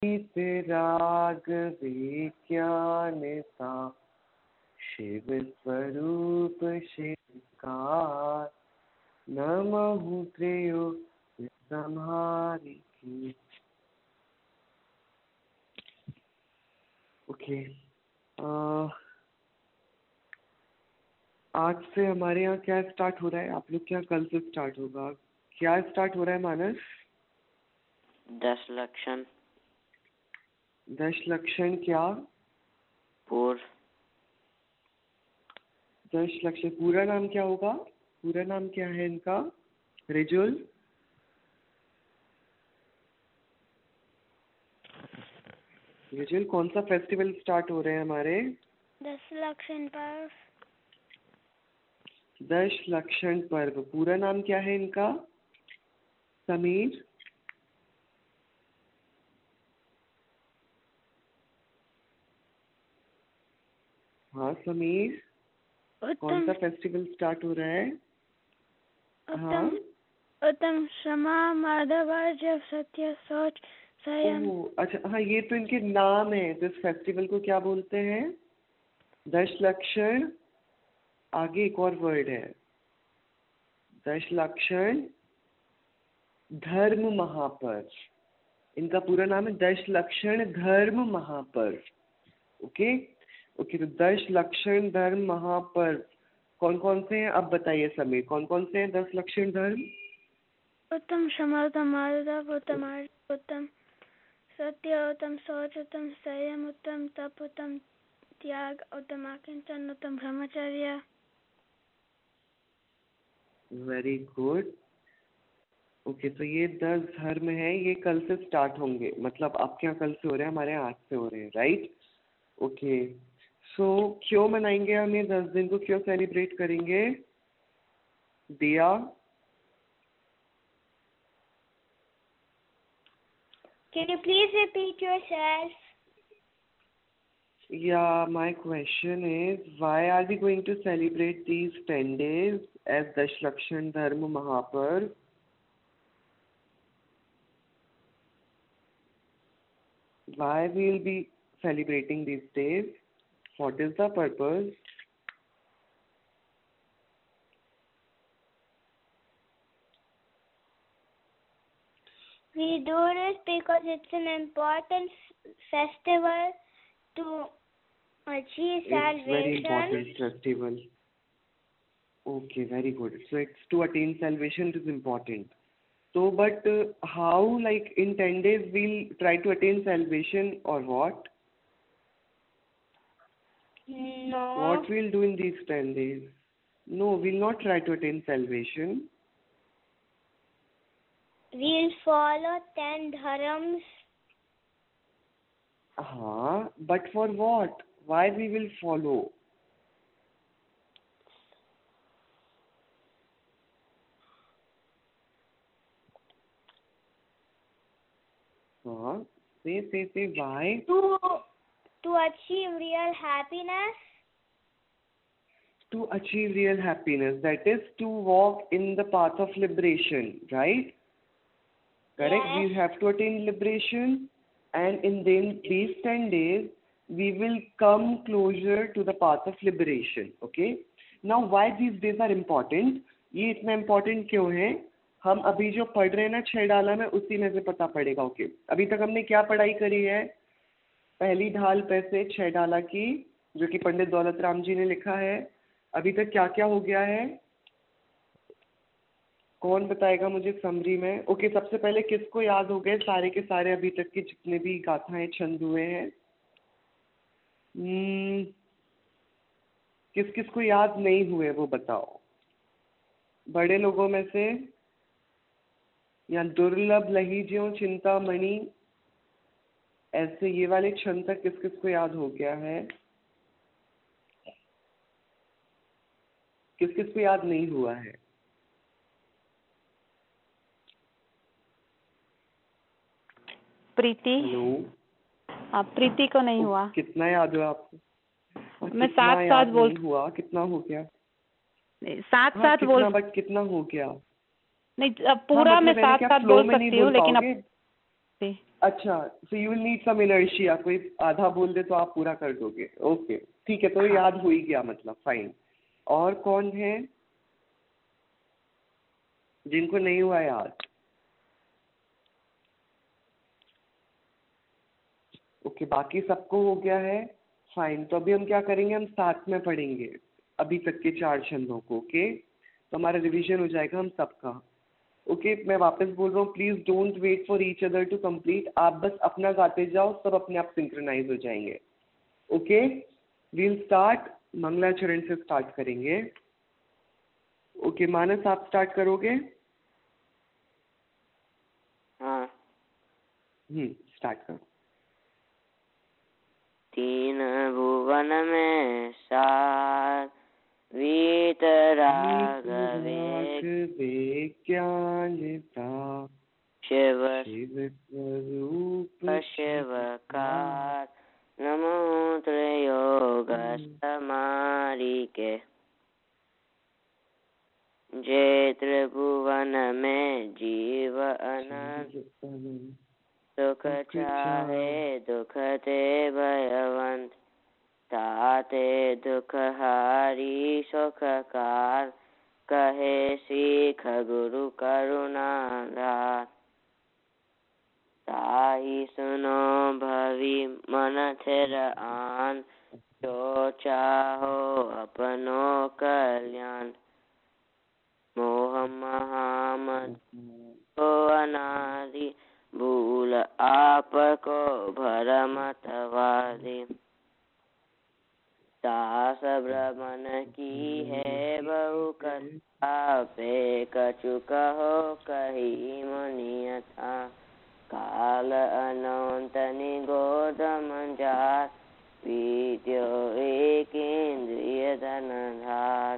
राघवे ज्ञानता शिव स्वरूप शिवकार नमः प्रियो संहारी की। ओके, आज से हमारे यहाँ क्या स्टार्ट हो रहा है? आप लोग क्या कल से स्टार्ट होगा? क्या स्टार्ट हो रहा है मानस? 10 लक्षण। 10 लक्षण क्या? पूर्व। 10 लक्षण पूरा नाम क्या होगा? पूरा नाम क्या है इनका? रिजुल रिजुल कौन सा फेस्टिवल स्टार्ट हो रहे हैं हमारे? 10 लक्षण पर्व। 10 लक्षण पर्व। पूरा नाम क्या है इनका? समीर? हाँ समीर, कौन सा फेस्टिवल स्टार्ट हो रहा है? हाँ उत्तम, क्षमा, माधव, जब, सत्य, शौच, संयम। अच्छा, हाँ ये तो इनके नाम है। तो इस फेस्टिवल को क्या बोलते हैं? 10 लक्षण। आगे एक और वर्ड है, 10 लक्षण धर्म महापर्व। इनका पूरा नाम है 10 लक्षण धर्म महापर्व। ओके ओके, तो 10 लक्षण धर्म महापर्व कौन कौन से हैं? अब बताइए समीर, कौन कौन से हैं 10 लक्षण धर्म? उत्तम, क्षमा, उत्तम, माधव, उत्तम, उत्तम सत्य, उत्तम शौच, उत्तम संयम, उत्तम तप, उत्तम त्याग, उत्तम आकिंचन, उत्तम ब्रह्मचर्य। Very good. ओके, तो ये 10 धर्म है, ये कल से स्टार्ट होंगे। मतलब आपके यहाँ कल से हो रहे हैं, हमारे यहाँ आज से हो रहे हैं, राइट? ओके, सो क्यों मनाएंगे हम ये 10 दिन को? क्यों सेलिब्रेट करेंगे? दिया? Can you please repeat yourself? Yeah, my question is, why are we going to celebrate these 10 days as Dash Lakshan Dharma Mahaparv? Why we will be celebrating these days? What is the purpose? We do this because it's an important festival to achieve salvation. It's very important festival. Okay, very good. So it's to attain salvation, it is important. So, but how, like in 10 days we'll try to attain salvation or what? No. What we'll do in these 10 days? No, we'll not try to attain salvation. We'll follow 10 dharams. But for what? Why we will follow? Say, why? To achieve real happiness. To achieve real happiness, that is to walk in the path of liberation, right? Correct? Yes. We have to attain liberation, and in these 10 days, we will come closer to the path of liberation. Okay? Now, why these days are important? ये इतना important क्यों है? हम अभी जो पढ़ रहे हैं ना 6 डाला में, उसी में से पता पड़ेगा। ओके, अभी तक हमने क्या पढ़ाई करी है? पहली ढाल पैसे 6 डाला की, जो कि पंडित दौलत राम जी ने लिखा है। अभी तक क्या क्या हो गया है? कौन बताएगा मुझे समरी में? ओके, सबसे पहले किसको याद हो गए सारे के सारे अभी तक के जितने भी गाथाएं छंद हुए हैं? किस किस को याद नहीं हुए वो बताओ, बड़े लोगों में से? या दुर्लभ लहीज्यों चिंतामणि, ऐसे ये वाले छंद तक किस किस को याद हो गया है? किस किस को याद नहीं हुआ है? प्रीति। हेलो, आप प्रीति को नहीं हुआ? कितना याद हुआ आपको? मैं 7-7 बोल हुआ, कितना हो गया? 7-7 बोल, बट कितना हो गया? नहीं अब पूरा मैं 7-7 बोल सकती हूँ, लेकिन अब से। अच्छा, so you will need some inertia, कोई आधा बोल दे तो आप पूरा कर दोगे। ओके ठीक है, तो हाँ। याद हो ही गया मतलब, फाइन। और कौन है जिनको नहीं हुआ याद? ओके, बाकी सबको हो गया है, फाइन। तो अभी हम क्या करेंगे, हम साथ में पढ़ेंगे अभी तक के 4 छंदों को। ओके, तो हमारा रिवीजन हो जाएगा हम सबका। ओके, मैं वापस बोल रहा हूँ, please don't wait for each other to complete. आप बस अपना गाते जाओ, सब अपने आप सिंक्रोनाइज हो जाएंगे। ओके, वील स्टार्ट, मंगलाचरण से स्टार्ट करेंगे। ओके, मानस आप स्टार्ट करोगे? हाँ। स्टार्ट करो। तीन भुवन में सार वीतरागवे ज्ञानता शिव शिव स्वरूप शिवकार नमो त्रयोग समारिके जे त्रिभुवन में जीव अनंत सुख चाहे दुख ते भयवंत ताते दुख हारी सुखकार कहे सीख गुरु करुणाधार ताहि सुनो भवि मन थिर आन जो चाहो अपनो कल्याण मोह महामद को अनादि भूल आपको भरमतवादी दास भ्रमण की है बहु कथा पे कछु कहो कही मुनियथा काल अनंत निगोद मंजार विद्यो एक इंद्रिय धनधार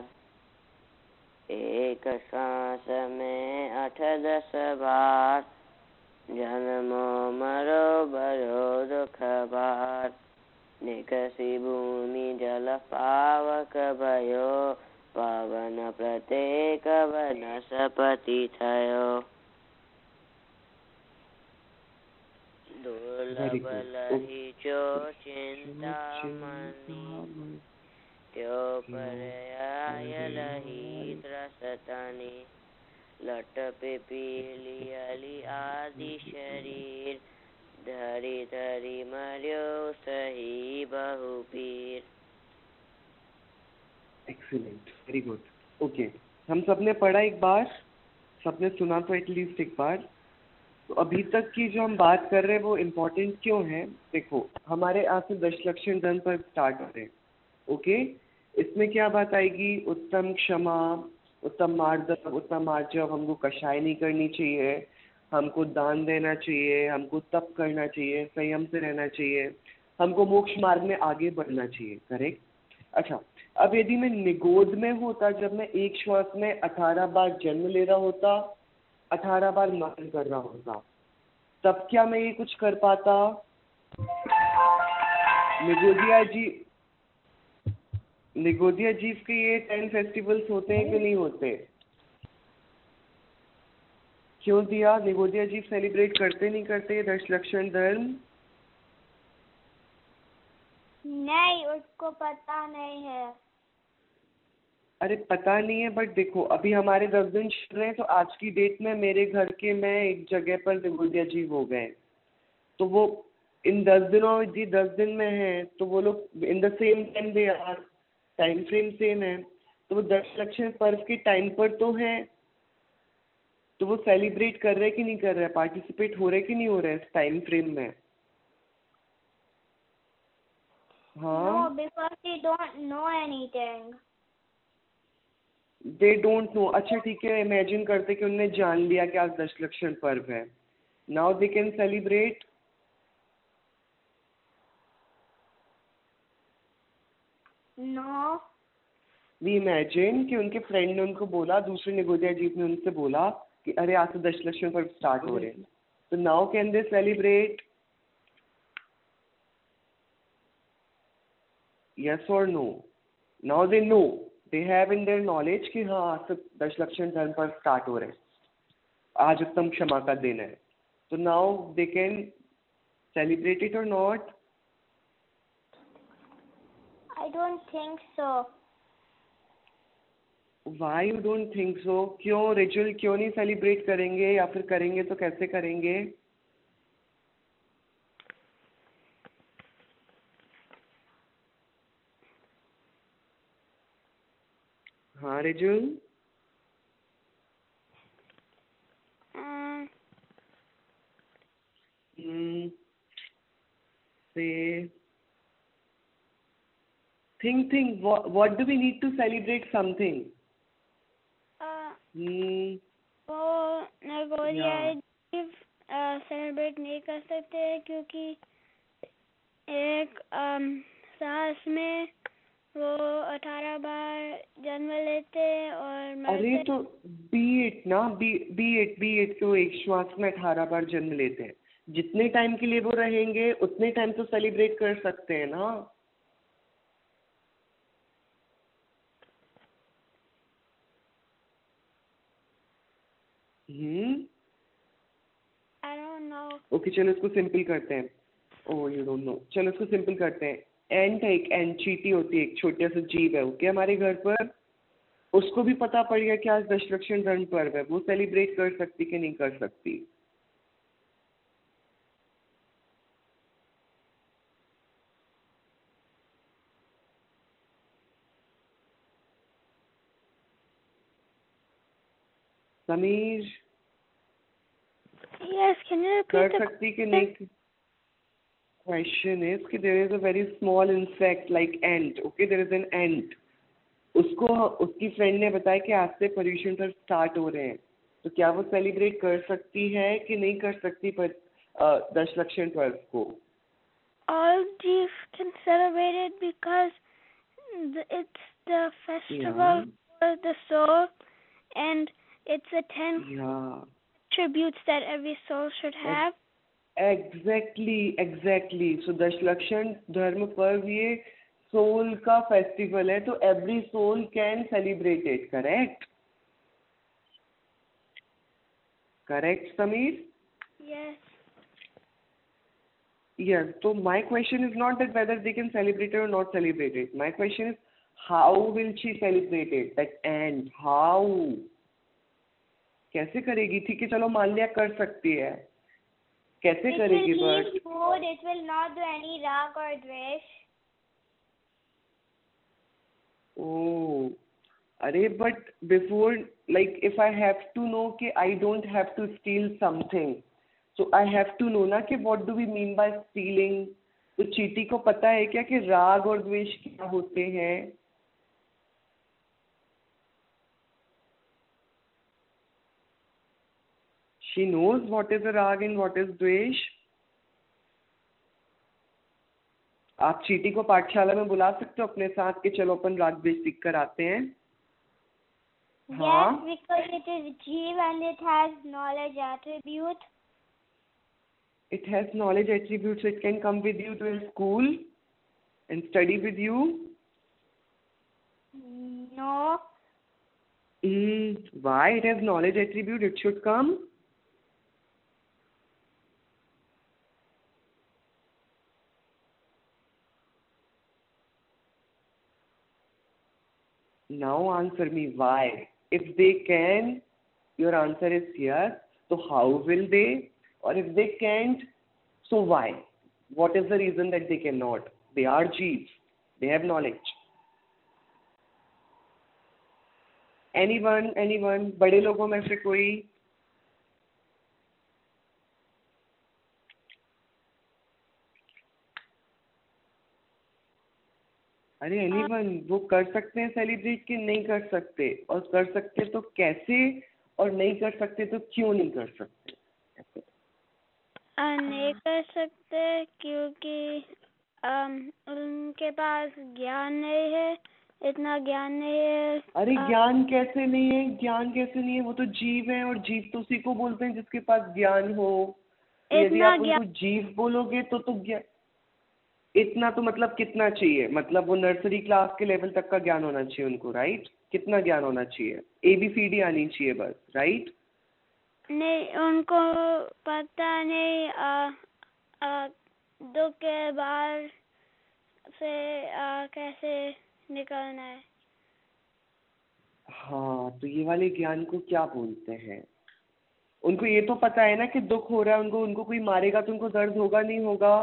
एक सांस में 8-10 बार जन्मो मरो भरो दुख भार निकसी भूमि जल पावक भयो पवन प्रत्येक वनस्पति थयो दुर्लभ लही जो चिंता मनी त्यो पर आय लही त्रसतनी लट पिपीली अली आदि शरीर धरी धरी मर्यो सही बहुपीर। Excellent, very good. ओके, हम सबने पढ़ा एक बार, सबने सुना तो एटलीस्ट एक बार। तो अभी तक की जो हम बात कर रहे हैं वो इम्पोर्टेंट क्यों है? देखो, हमारे आज से दशलक्षण धन पर स्टार्ट हो रहे हैं। ओके, इसमें क्या बात आएगी? उत्तम क्षमा, उत्तम मार्दव, उत्तम आर्जव, हमको कषाय नहीं करनी चाहिए, हमको दान देना चाहिए, हमको तप करना चाहिए, संयम से रहना चाहिए, हमको मोक्ष मार्ग में आगे बढ़ना चाहिए। करेक्ट? अच्छा, अब यदि मैं निगोद में होता, जब मैं एक श्वास में 18 बार जन्म ले रहा होता, 18 बार मरण कर रहा होता, तब क्या मैं ये कुछ कर पाता? निगोदिया जीव के ये 10 फेस्टिवल्स होते हैं कि नहीं होते? क्यों दिया? निगोदिया जीव सेलिब्रेट करते नहीं करते दशलक्षण धर्म? नहीं, उसको पता नहीं है। अरे पता नहीं है, बट देखो अभी हमारे 10 दिन चल रहे हैं, तो आज की डेट में मेरे घर के मैं एक जगह पर निगोदिया जीव हो गए, तो वो इन 10 दिनों, जी 10 दिन में है, तो वो लोग in the same time they are, time frame same है, तो वो दशलक्षण पर्व के टाइम पर तो है, तो वो सेलिब्रेट कर रहे कि नहीं कर रहे, पार्टिसिपेट हो रहे कि नहीं हो रहे इस टाइम फ्रेम में? हाँ, No, because they don't know anything. They don't know. अच्छा ठीक है, इमेजिन करते कि उन्होंने जान लिया कि आज दशलक्षण पर्व है, now they can celebrate. No. We imagine कि उनके फ्रेंड ने उनको बोला, दूसरे निगोदिया जीव ने उनसे बोला कि अरे आज से दशलक्षण पर्व स्टार्ट हो रहे हैं, तो now can they celebrate? Yes और no? Now they know, they have in their knowledge कि हाँ आज से दशलक्षण धर्म पर्व स्टार्ट हो रहे हैं, आज उत्तम क्षमा का दिन है। So now they can celebrate it or not? I don't think so. Why you don't think so? क्यों रिचुअल क्यों नहीं सेलिब्रेट करेंगे, या फिर करेंगे तो कैसे करेंगे? हाँ ritual, say think what do we need to celebrate something? वो नगोरिया सेलिब्रेट नहीं कर सकते क्योंकि एक सास में वो 18 बार जन्म लेते और मरते। अरे तो बी एट तो एक श्वास में 18 बार जन्म लेते हैं। जितने टाइम के लिए वो रहेंगे उतने टाइम तो सेलिब्रेट कर सकते हैं ना। I don't know. ओके चलो इसको सिंपल करते हैं। ओह यू डोंट नो, चलो इसको सिंपल करते हैं। एंट है, एक एंट चींटी होती है, एक छोटा सा जीव है, ओके हमारे घर पर। उसको भी पता पड़ गया कि आज दशलक्षण धर्म पर्व है, वो सेलिब्रेट कर सकती कि नहीं कर सकती? Sameer Yes, can you repeat कर सकती कि नहीं? Question is कि there is a very small insect like ant, okay, there is an ant. उसको उसकी फ्रेंड ने बताया कि आज से पर्यूषण पर्व स्टार्ट हो रहे हैं, तो क्या वो सेलिब्रेट कर सकती है कि नहीं कर सकती पर दशलक्षण पर्व को? All these can celebrate it because it's the festival for the soul, and it's the 10 attributes that every soul should have. Exactly. So Dashlakshan धर्म पर्व ये सोल का फेस्टिवल है, तो every soul can celebrate it, correct Sameer? Yes, so my question is not that whether they can celebrate it or not celebrate it. My question is how will she celebrate it? That and how? कैसे करेगी? ठीक है चलो मान लिया कर सकती है, कैसे करेगी? But food, it will not do any rag or dvesh. Oh, अरे but before, like if I have to know कि I don't have to steal something, so I have to know ना कि what do we mean by stealing? तो चींटी को पता है क्या कि राग और द्वेष क्या होते हैं? She knows what is a rag and what is द्वेष. आप चींटी को पाठशाला में बुला सकते हो अपने साथ कि चलो अपन राग द्वेष सीख कर आते हैं? Yes, because it is jeev and it has knowledge attribute. It has knowledge attributes, so it can come with you to school and study with you? No. Why? It has knowledge attribute, it should come. Now answer me why. If they can, your answer is yes. So how will they? Or if they can't, so why? What is the reason that they cannot? They are jeeves. They have knowledge. Anyone? बड़े लोगों में से कोई? अरे anyone, वो कर सकते हैं सेलिब्रेट कि नहीं कर सकते? और कर सकते तो कैसे, और नहीं कर सकते तो क्यों नहीं कर सकते? नहीं कर सकते क्योंकि उनके पास ज्ञान नहीं है, इतना ज्ञान नहीं है। अरे ज्ञान कैसे नहीं है? वो तो जीव है, और जीव तो उसी को बोलते हैं जिसके पास ज्ञान हो। यदि आप उनको जीव बोलोगे तो ज्ञान इतना तो मतलब कितना चाहिए? मतलब वो नर्सरी क्लास के लेवल तक का ज्ञान होना चाहिए उनको, राइट? कितना ज्ञान होना चाहिए? ABCD आनी चाहिए बस, राइट? नहीं, उनको पता नहीं दुख के बाहर से कैसे निकलना है। हाँ, तो ये वाले ज्ञान को क्या बोलते हैं? उनको ये तो पता है ना कि दुख हो रहा है, उनको कोई मारेगा तो उनको दर्द होगा नहीं होगा?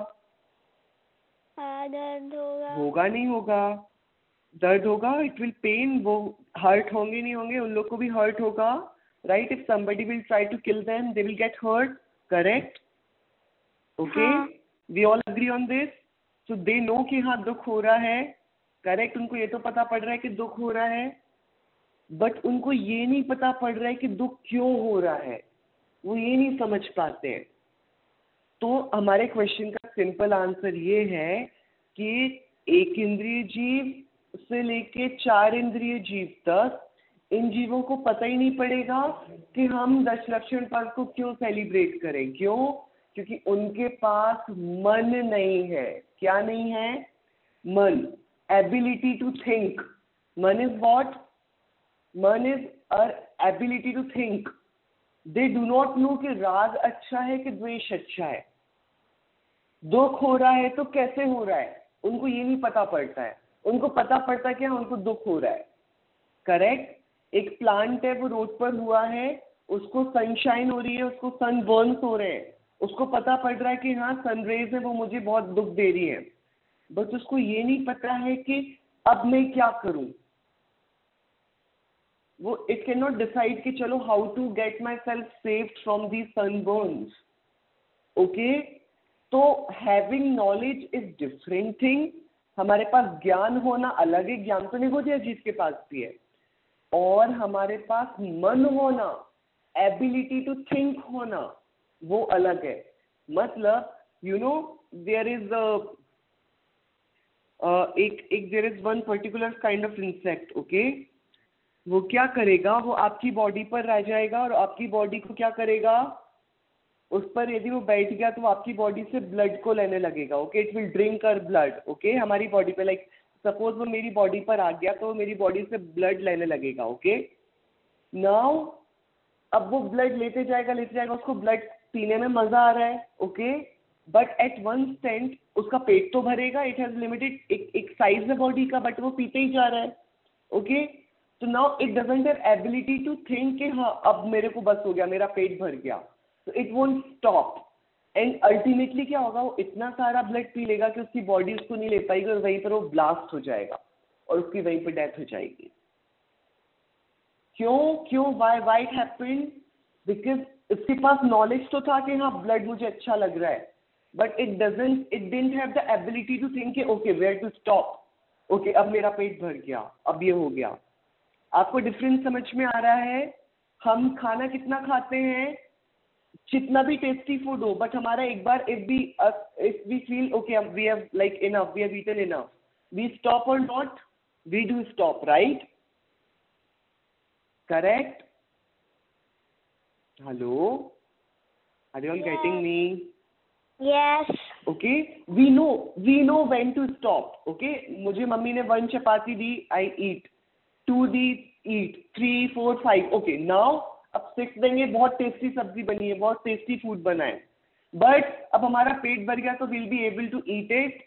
दर्द होगा। होगा नहीं होगा? दर्द होगा, इट विल पेन, वो हर्ट होंगे नहीं होंगे, उन लोग को भी हर्ट होगा, right? If somebody will try to kill them, they will get hurt, correct? Okay? हाँ। We all agree on this? So they know कि हाँ दुख हो रहा है, करेक्ट? उनको ये तो पता पड़ रहा है कि दुख हो रहा है, बट उनको ये नहीं पता पड़ रहा है कि दुख क्यों हो रहा है, वो ये नहीं समझ पाते हैं। तो हमारे क्वेश्चन का सिंपल आंसर ये है कि एक इंद्रिय जीव से लेके 4 इंद्रिय जीव तक, इन जीवों को पता ही नहीं पड़ेगा कि हम दशलक्षण पर्व को क्यों सेलिब्रेट करें। क्यों? क्योंकि उनके पास मन नहीं है। क्या नहीं है? मन, एबिलिटी टू थिंक। मन इज व्हाट? मन is our ability to think. They do not know कि राग अच्छा है कि द्वेष अच्छा है, दुख हो रहा है तो कैसे हो रहा है, उनको ये नहीं पता पड़ता है। उनको पता पड़ता है कि हाँ उनको दुख हो रहा है, करेक्ट? एक प्लांट है, वो रोड पर हुआ है, उसको सनशाइन हो रही है, उसको सन बर्न्स हो रहे हैं, उसको पता पड़ रहा है कि हाँ सनरेज है, वो मुझे बहुत दुख दे रही है, बट उसको ये नहीं पता है कि अब मैं क्या करूं। वो इट कैन नॉट डिसाइड कि चलो how to get myself saved from the sunburns. Okay, तो having knowledge is different thing. हमारे पास ज्ञान होना अलग है, ज्ञान तो निगोदिया जीव के पास भी है, और हमारे पास मन होना, एबिलिटी टू थिंक होना, वो अलग है। मतलब you know there is there is one particular kind of insect, okay? वो क्या करेगा, वो आपकी बॉडी पर रह जाएगा और आपकी बॉडी को क्या करेगा, उस पर यदि वो बैठ गया तो आपकी बॉडी से ब्लड को लेने लगेगा। Okay, it will drink our blood. Okay, हमारी बॉडी पे, लाइक सपोज वो मेरी बॉडी पर आ गया तो मेरी बॉडी से ब्लड लेने लगेगा। ओके, नाउ अब वो ब्लड लेते जाएगा, उसको ब्लड पीने में मजा आ रहा है। Okay, but at one instant उसका पेट तो भरेगा, इट हैज लिमिटेड एक साइज है बॉडी का, बट वो पीते ही जा रहा है। ओके, तो now it doesn't have ability to think कि हाँ अब मेरे को बस हो गया, मेरा पेट भर गया, तो it won't stop. And ultimately क्या होगा, वो इतना सारा ब्लड पी लेगा कि उसकी बॉडी उसको नहीं ले पाएगी और वहीं पर वो ब्लास्ट हो जाएगा और उसकी वहीं पर डेथ हो जाएगी। क्यों वाई इट हैपेंड? बिकॉज इसके पास नॉलेज तो था कि हाँ ब्लड मुझे अच्छा लग रहा है, but it didn't have the ability to think okay where to stop. Okay, अब मेरा पेट भर गया, अब ये हो गया। आपको डिफरेंस समझ में आ रहा है? हम खाना कितना खाते हैं, जितना भी टेस्टी फूड हो, बट हमारा एक बार if we feel okay we have like enough, we have eaten enough, we stop और not? We do stop, right? Correct? Hello, are you all getting me? Yes. Okay, we know when to stop. Okay, मुझे मम्मी ने 1 चपाती दी, आई ईट, 2 दी, ईट, 3, 4, 5। Okay, now अब 6 देंगे, बहुत tasty सब्जी बनी है, बहुत टेस्टी फूड बना है, बट अब हमारा पेट भर गया तो will be able to eat it?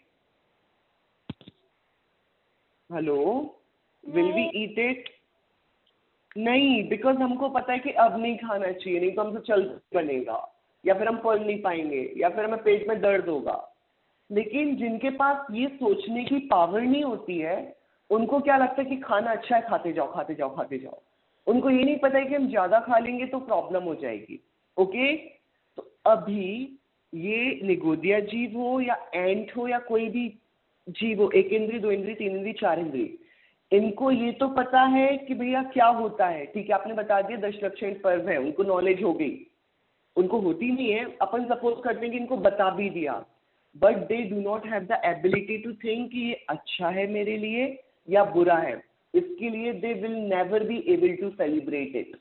Hello, will be eat it? नहीं, बिकॉज हमको पता है कि अब नहीं खाना चाहिए, नहीं तो हमसे चल बनेगा, या फिर हम पढ़ नहीं पाएंगे, या फिर हमें पेट में दर्द होगा। लेकिन जिनके पास ये सोचने की पावर नहीं होती है, उनको क्या लगता है कि खाना अच्छा है, खाते जाओ खाते जाओ खाते जाओ। उनको ये नहीं पता है कि हम ज्यादा खा लेंगे तो प्रॉब्लम हो जाएगी। ओके, तो अभी ये निगोदिया जीव हो या एंट हो या कोई भी जीव हो, 1 इंद्रिय, 2 इंद्रिय, 3 इंद्रिय, 4 इंद्रिय, इनको ये तो पता है कि भैया क्या होता है। ठीक है, आपने बता दिया दशलक्षण पर्व है, उनको नॉलेज हो गई। उनको होती नहीं है, अपन सपोज करते हैं कि इनको बता भी दिया, but they do not have the ability to think कि ये अच्छा है मेरे लिए या बुरा है। इसके लिए they will never be able to celebrate it.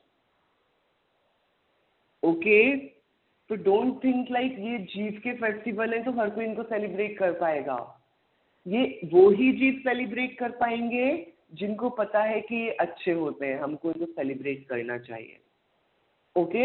Okay, तो डोंट थिंक लाइक ये जीव के फेस्टिवल है तो हर कोई इनको सेलिब्रेट कर पाएगा। ये वो ही जीव सेलिब्रेट कर पाएंगे जिनको पता है कि ये अच्छे होते हैं, हमको इनको सेलिब्रेट करना चाहिए। ओके,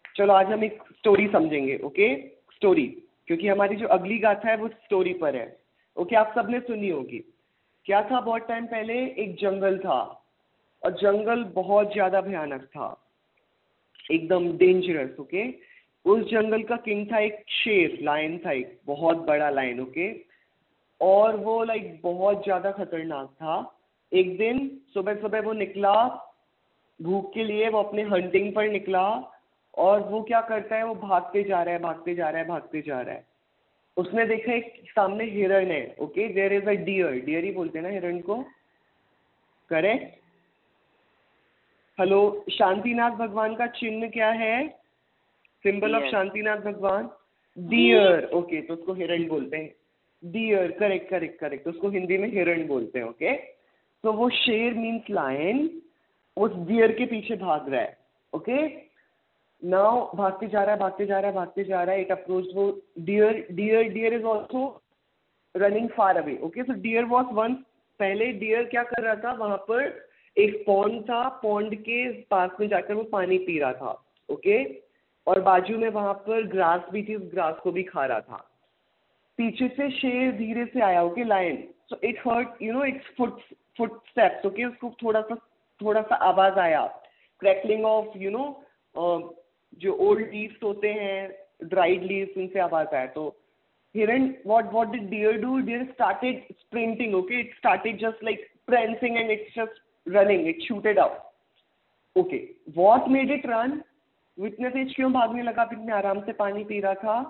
चलो आज हम एक स्टोरी समझेंगे, ओके? स्टोरी, क्योंकि हमारी जो अगली गाथा है वो स्टोरी पर है, ओके? आप सबने सुनी होगी। क्या था, बहुत टाइम पहले एक जंगल था, और जंगल बहुत ज्यादा भयानक था, एकदम डेंजरस, ओके? उस जंगल का किंग था एक शेर, लायन था, एक बहुत बड़ा लायन, ओके? और वो लाइक बहुत ज्यादा खतरनाक था। एक दिन सुबह सुबह वो निकला भूख के लिए, वो अपने हंटिंग पर निकला, और वो क्या करता है, वो भागते जा रहा है, भागते जा रहा है, भागते जा रहा है। उसने देखा एक सामने हिरण है, okay? There is a deer, deer ही बोलते हैं ना हिरण को, करेक्ट? हेलो, शांतिनाथ भगवान का चिन्ह क्या है, सिंबल ऑफ Deer. शांतिनाथ भगवान? Deer, okay? तो उसको हिरण बोलते हैं, डियर, करेक्ट करेक्ट करेक्ट, उसको हिंदी में हिरण बोलते हैं, ओके? तो वो शेर मीन्स लायन उस डियर के पीछे भाग रहा है, ओके? नाउ भागते जा रहा है, भागते जा रहा है, भागते जा रहा है, इट अप्रोच वो deer, deer is also running far away, okay? So deer was one, पहले डियर क्या कर रहा था, वहां पर एक पॉन्ड था, पॉन्ड के पास में जाकर वो पानी पी रहा था, ओके? और बाजू में वहां पर ग्रास भी थी, उस ग्रास को भी खा रहा था। पीछे से शेर धीरे से आया, okay? Lion, so it heard, you know, its footsteps, okay? उसको थोड़ा सा आवाज आया, क्रैकलिंग ऑफ, यू नो, जो ओल्ड लीव्स होते हैं, ड्राइड लीव्स, उनसे आवाज आया। तो हिरण, what did deer do? Deer started sprinting, okay? It started just like prancing and it's just running, it shooted out, okay? What made it run? वो इतने तेज क्यों भागने लगा, इतने आराम से पानी पी रहा था?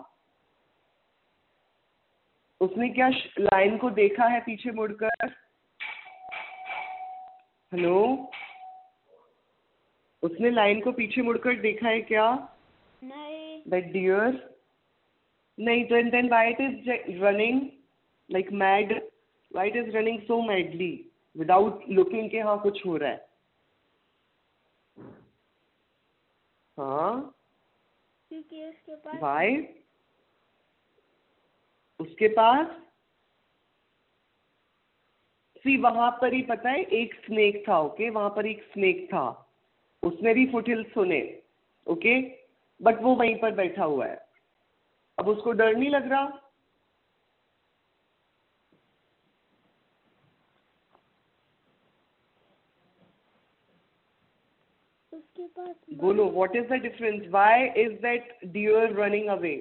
उसने क्या लायन को देखा है पीछे मुड़कर? हेलो, उसने लायन को पीछे मुड़कर देखा है क्या? नहीं। That deer? नहीं, then why it is running like mad? Why it is running so madly without looking के हाँ कुछ हो रहा है? हाँ, क्योंकि उसके पास why? उसके पास सी, वहां पर ही पता है एक स्नेक था, ओके? वहां पर एक स्नेक था, उसने भी फुटहिल्स सुने, ओके? बट वो वहीं पर बैठा हुआ है, अब उसको डर नहीं लग रहा? उसके पास बोलो, what is the difference? Why is that deer running away?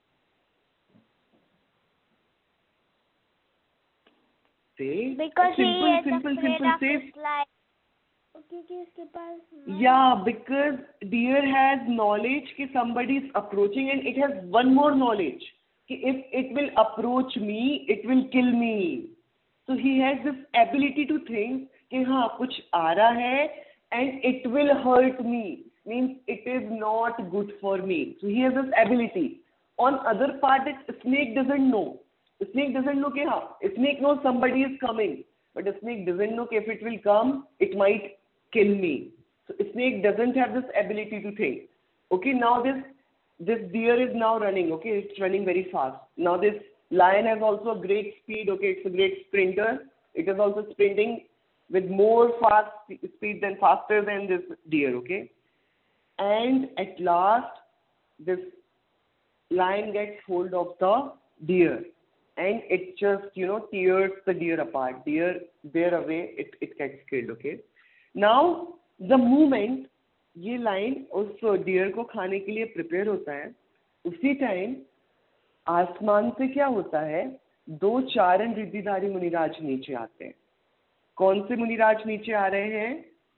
Say Because he simple is simple afraid simple of say, his life. क्योंकि उसके पास yeah, because deer has knowledge कि somebody is approaching, and it has one more knowledge कि if it will approach me, it will kill me. So he has this ability to think कि हाँ कुछ आ रहा है and it will hurt me, means it is not good for me. So he has this ability. On other part, snake doesn't know. Snake doesn't know कि हाँ, snake knows somebody is coming, but snake doesn't know कि if it will come, it might kill me. So snake doesn't have this ability to think. Okay, now this deer is now running, okay? It's running very fast. Now this lion has also a great speed, okay? It's a great sprinter. It is also sprinting with more fast speed than faster than this deer, okay? And at last this lion gets hold of the deer, and it just, you know, tears the deer apart. Deer away, it gets killed, okay? Now the moment ये lion उस deer को खाने के लिए prepare होता है, उसी time आसमान से क्या होता है, दो चारण रिद्धिधारी मुनिराज नीचे आते हैं। कौन से मुनिराज नीचे आ रहे हैं?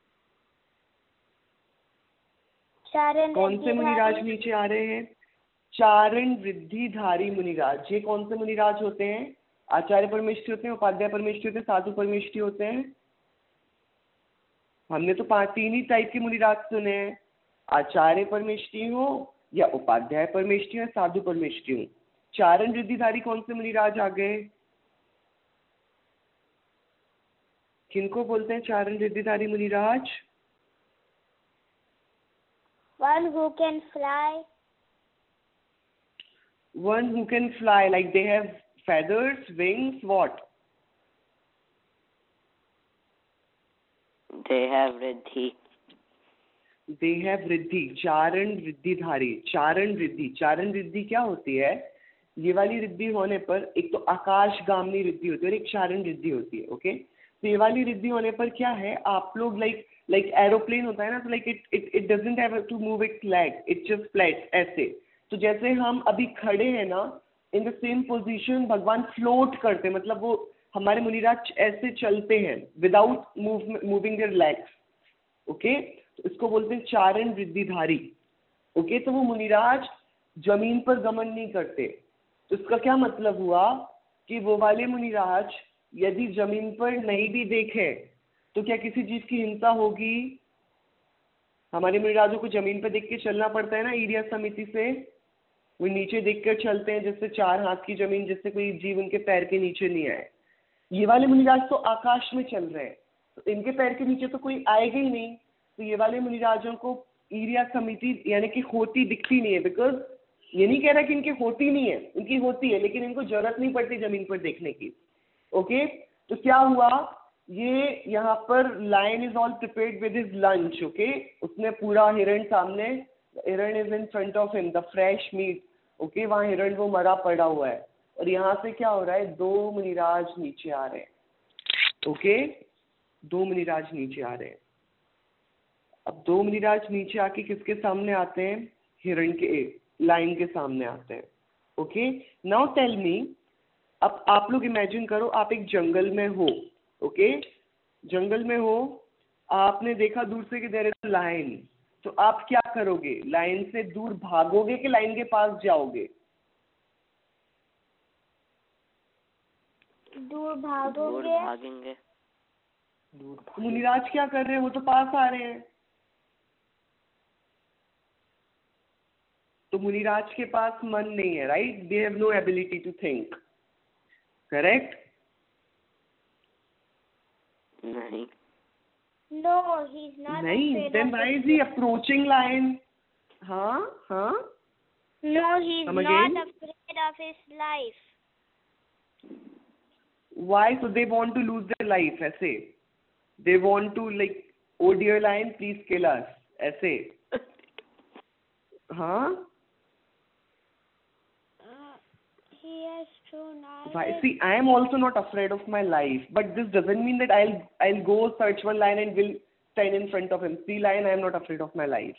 कौन से मुनिराज नीचे आ रहे हैं? चारण रिद्धिधारी मुनिराज। ये कौन से मुनिराज होते हैं? आचार्य परमेष्ठी होते हैं, उपाध्याय परमेष्ठी होते हैं, साधु परमेष्ठी होते हैं। हमने तो तीन ही टाइप के मुनिराज सुने हैं, आचार्य परमेष्ठी हो या उपाध्याय परमेष्ठी हो, साधु परमेष्ठी हो। चारण रिद्धिधारी कौन से मुनिराज आ गए? किनको बोलते हैं चारण रिद्धिधारी मुनिराज? One who can fly. One who can fly, like they have feathers, wings, what? They have riddhi. They have रिद्धि, चारण रिद्धिधारी। चारण रिद्धि, चारण रिद्धि क्या होती है? ये वाली रिद्धि होने पर एक तो आकाशगामी रिद्धि होती है और एक चारण रिद्धि होती है। ओके, तो ये वाली रिद्धि होने पर क्या है, आप लोग लाइक एरोप्लेन होता है ना, तो like it doesn't have to move its leg, it just flat ऐसे। तो जैसे हम अभी खड़े हैं ना, इन द सेम पोजीशन भगवान फ्लोट करते, मतलब वो हमारे मुनिराज ऐसे चलते हैं without moving their legs. Okay, तो इसको बोलते हैं चारण रिद्धिधारी। ओके, तो वो मुनिराज जमीन पर गमन नहीं करते। तो इसका क्या मतलब हुआ कि वो वाले मुनिराज यदि जमीन पर नहीं भी देखे तो क्या किसी जीव की हिंसा होगी? हमारे मुनिराजों को जमीन पर देख के चलना पड़ता है ना, ईरिया समिति से। वो नीचे देखकर चलते हैं जैसे 4 हाथ की जमीन, जिससे कोई जीव उनके पैर के नीचे नहीं आए। ये वाले मुनिराज तो आकाश में चल रहे हैं, तो इनके पैर के नीचे तो कोई आएगा ही नहीं। तो ये वाले मुनिराजों को ईरिया समिति यानी कि होती दिखती नहीं है, बिकॉज ये नहीं कह रहा कि इनकी होती नहीं है, इनकी होती है, लेकिन इनको जरूरत नहीं पड़ती जमीन पर देखने की। ओके, तो क्या हुआ, ये यहाँ पर lion is all prepared with his lunch. Okay, उसने पूरा हिरण सामने, हिरण is in front of him, the fresh meat. Okay, वहाँ हिरण वो मरा पड़ा हुआ है, और यहाँ से क्या हो रहा है, 2 मुनिराज नीचे आ रहे हैं। ओके, 2 मुनिराज नीचे आ रहे हैं। अब 2 मुनिराज नीचे आके किसके सामने आते हैं? हिरण के, लाइन के सामने आते हैं। ओके, नाउ टेल मी, अब आप लोग इमेजिन करो आप एक जंगल में हो। ओके, जंगल में हो, आपने देखा दूर से कि देयर इज अ लायन, तो आप क्या करोगे? लाइन से दूर भागोगे कि लाइन के पास जाओगे? दूर दूर भागोगे। भागेंगे। मुनिराज क्या कर रहे हैं? वो तो पास आ रहे हैं। तो मुनिराज के पास मन नहीं है, right? They have no ability to think, correct? नहीं, No, he's not नहीं, afraid then of why it. is he approaching lion? हाँ हाँ, No, he's Come not again? afraid of his life. why? So they want to lose their life, ऐसे? They want to like, oh dear lion, please kill us, ऐसे? हाँ, He has true knowledge. why? See, I am also not afraid of my life, but this doesn't mean that I'll go search one lion and will stand in front of him. See lion, I am not afraid of my life.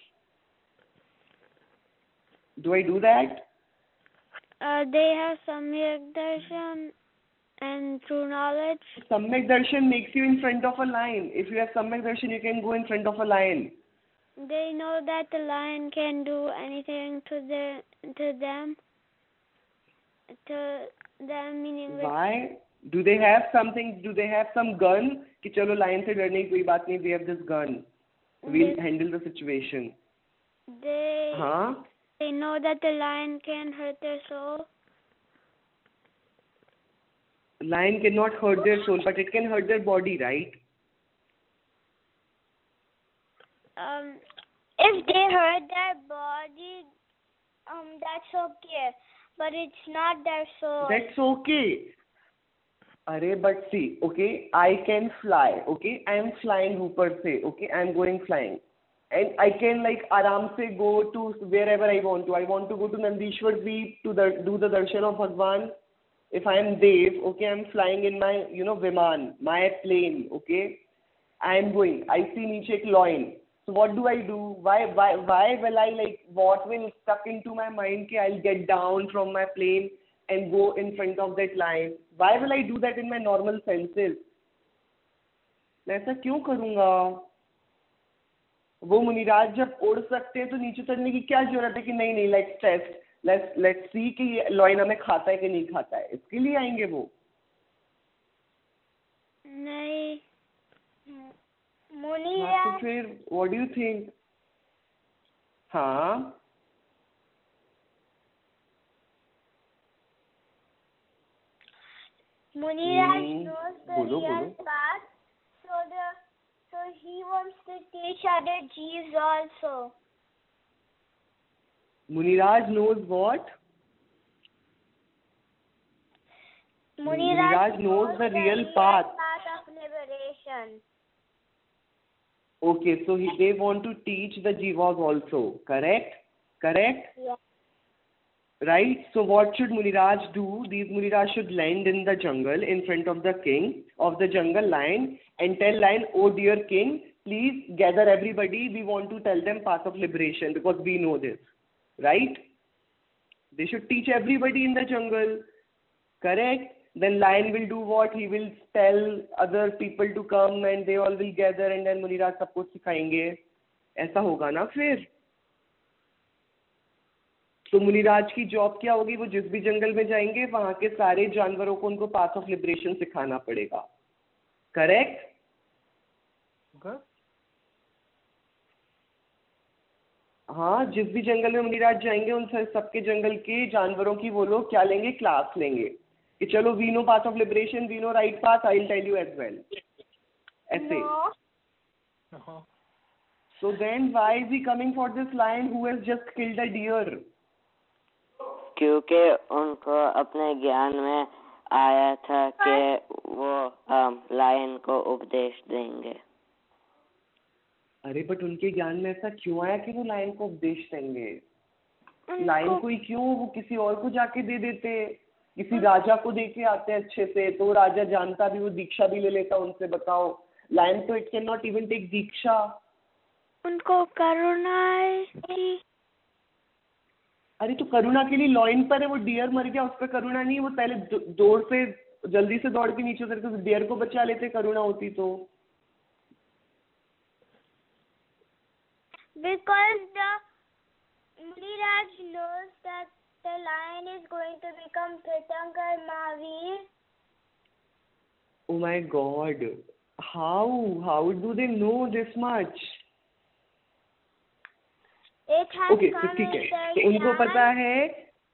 Do I do that? They have Samyak Darshan and true knowledge. Samyak darshan makes you in front of a lion. If you have Samyak darshan, you can go in front of a lion. They know that the lion can do anything to them. To them meaning that Why? Do they have something? Do they have some gun? कि चलो lion से डरने की कोई बात नहीं. We have this gun. We'll handle the situation. हाँ? they know that the lion can hurt their soul. Lion cannot hurt their soul, but it can hurt their body, right? If they hurt their body, that's okay, but it's not their soul. That's okay. Arey, but see, okay, I can fly, okay, I am flying ऊपर से, okay, I am going flying, and I can like आराम से go to wherever I want to. I want to go to Nandishwar Dweep to do the darshan of Bhagwan. If I am Dev, okay, I am flying in my, Viman, my plane, okay, I am going. I see नीचे एक lion. So what do I do? Why will I like, what will stuck into my mind कि I'll get down from my plane and go in front of that lion? Why will I do that in my normal senses? मैं ऐसा क्यों करूँगा? वो मुनिराज जब उड़ सकते हैं तो नीचे चढ़ने की क्या जरूरत है कि नहीं लेट्स टेस्ट, लेट्स सी कि ये लॉयन हमें खाता है कि नहीं खाता है, इसके लिए आएंगे वो? नहीं, हाँ, तो फिर व्हाट डू यू थिंक? हाँ, Muniraj knows the बोलो, real बोलो. path, so he wants to teach other Jeeves also. Muniraj knows what? Muniraj knows the real path of liberation. Okay, so they want to teach the Jivas also, correct? Correct? Yeah. Right? So what should Muniraj do? These Muniraj should land in the jungle in front of the king of the jungle, lion, and tell lion, oh dear king, please gather everybody. We want to tell them path of liberation because we know this. Right? They should teach everybody in the jungle. Correct? Then lion will do what? He will tell other people to come and they all will gather and then Muniraj सबको सिखाएंगे. ऐसा होगा ना फिर? तो मुनिराज की job क्या होगी? वो जिस भी जंगल में जाएंगे वहां के सारे जानवरों को उनको पाथ ऑफ लिबरेशन सिखाना पड़ेगा. करेक्ट? हाँ, जिस भी जंगल में मुनिराज जाएंगे उन सबके जंगल के जानवरों की वो लोग क्या लेंगे? क्लास लेंगे कि चलो we know path of liberation, we know right path, I will tell you as well. ऐसे. So then why is he coming for this lion who has just killed a deer? क्योंकि उनको अपने ज्ञान में आया था कि वो लायन को उपदेश देंगे. अरे बट उनके ज्ञान में ऐसा क्यों आया कि वो लायन को उपदेश देंगे? लायन को ही क्यों? वो किसी और को जाके दे देते, किसी राजा को दे के आते अच्छे से, तो राजा जानता भी, वो दीक्षा भी ले लेता उनसे. बताओ, लायन तो it can not even take दीक्षा. उनको करुणा है. अरे तो करुणा के लिए लॉइन पर है, वो डियर मर गया, उस पर करुणा नहीं. वो पहले दौड़ से जल्दी से दौड़ के नीचे उतर के डियर को बचा लेते, करुणा होती तो. Because the Muriraj knows that the lion is going to become Tirthankar Mahavir. Oh my God! How do they know this much? It has Okay, come ठीक है. in तो उनको their पता time. है.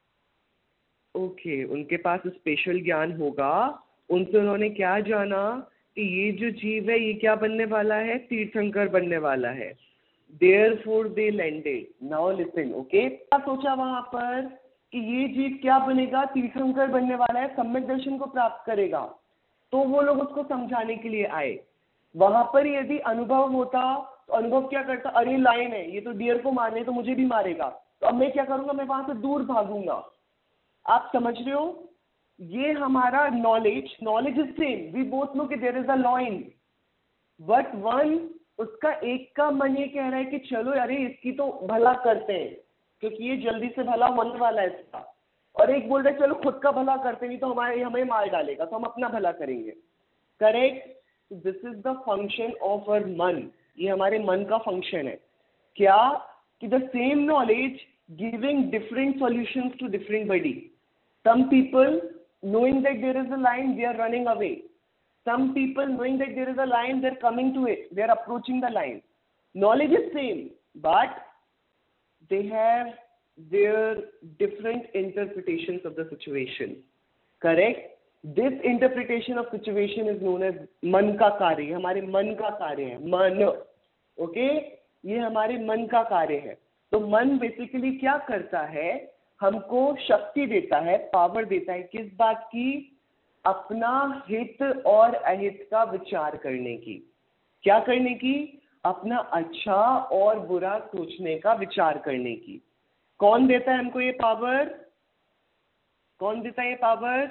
ओके, उनके पास स्पेशल ज्ञान होगा. उनसे उन्होंने क्या जाना कि ये जो जीव है ये क्या बनने वाला है? तीर्थंकर बनने वाला है. Therefore they landed. Now listen, okay? क्या सोचा वहां पर कि ये जीव क्या बनेगा? तीर्थंकर बनने वाला है, सम्यक दर्शन को प्राप्त करेगा. तो वो लोग उसको समझाने के लिए आए. वहां पर यदि अनुभव होता तो अनुभव क्या करता? अरे लायन है, ये तो डियर को मारने तो मुझे भी मारेगा, तो अब मैं क्या करूंगा? मैं वहां से दूर भागूंगा. आप समझ रहे हो? ये हमारा knowledge is same. We both know कि there is a lion, but one, उसका एक का मन ये कह रहा है कि चलो अरे इसकी तो भला करते हैं क्योंकि ये जल्दी से भला होने वाला है इसका, और एक बोल रहा है चलो खुद का भला करते नहीं तो हमें मार डालेगा, तो हम अपना भला करेंगे. Correct? This is the function of our मन. ये हमारे मन का फंक्शन है. क्या? कि the same knowledge giving different solutions to different body. Some people knowing that there is a lion, they are running away. Some people knowing that there is a lion, they are coming to it, they are approaching the lion. Knowledge is same, but they have their different interpretations of the situation. Correct? This interpretation of situation is known as मन का कार्य. हमारे मन का कार्य है मन. Okay, ये हमारे मन का कार्य है. तो मन बेसिकली क्या करता है? हमको शक्ति देता है, पावर देता है. किस बात की? अपना हित और अहित का विचार करने की. क्या करने की? अपना अच्छा और बुरा सोचने का विचार करने की. कौन देता है हमको ये पावर? कौन देता है ये पावर?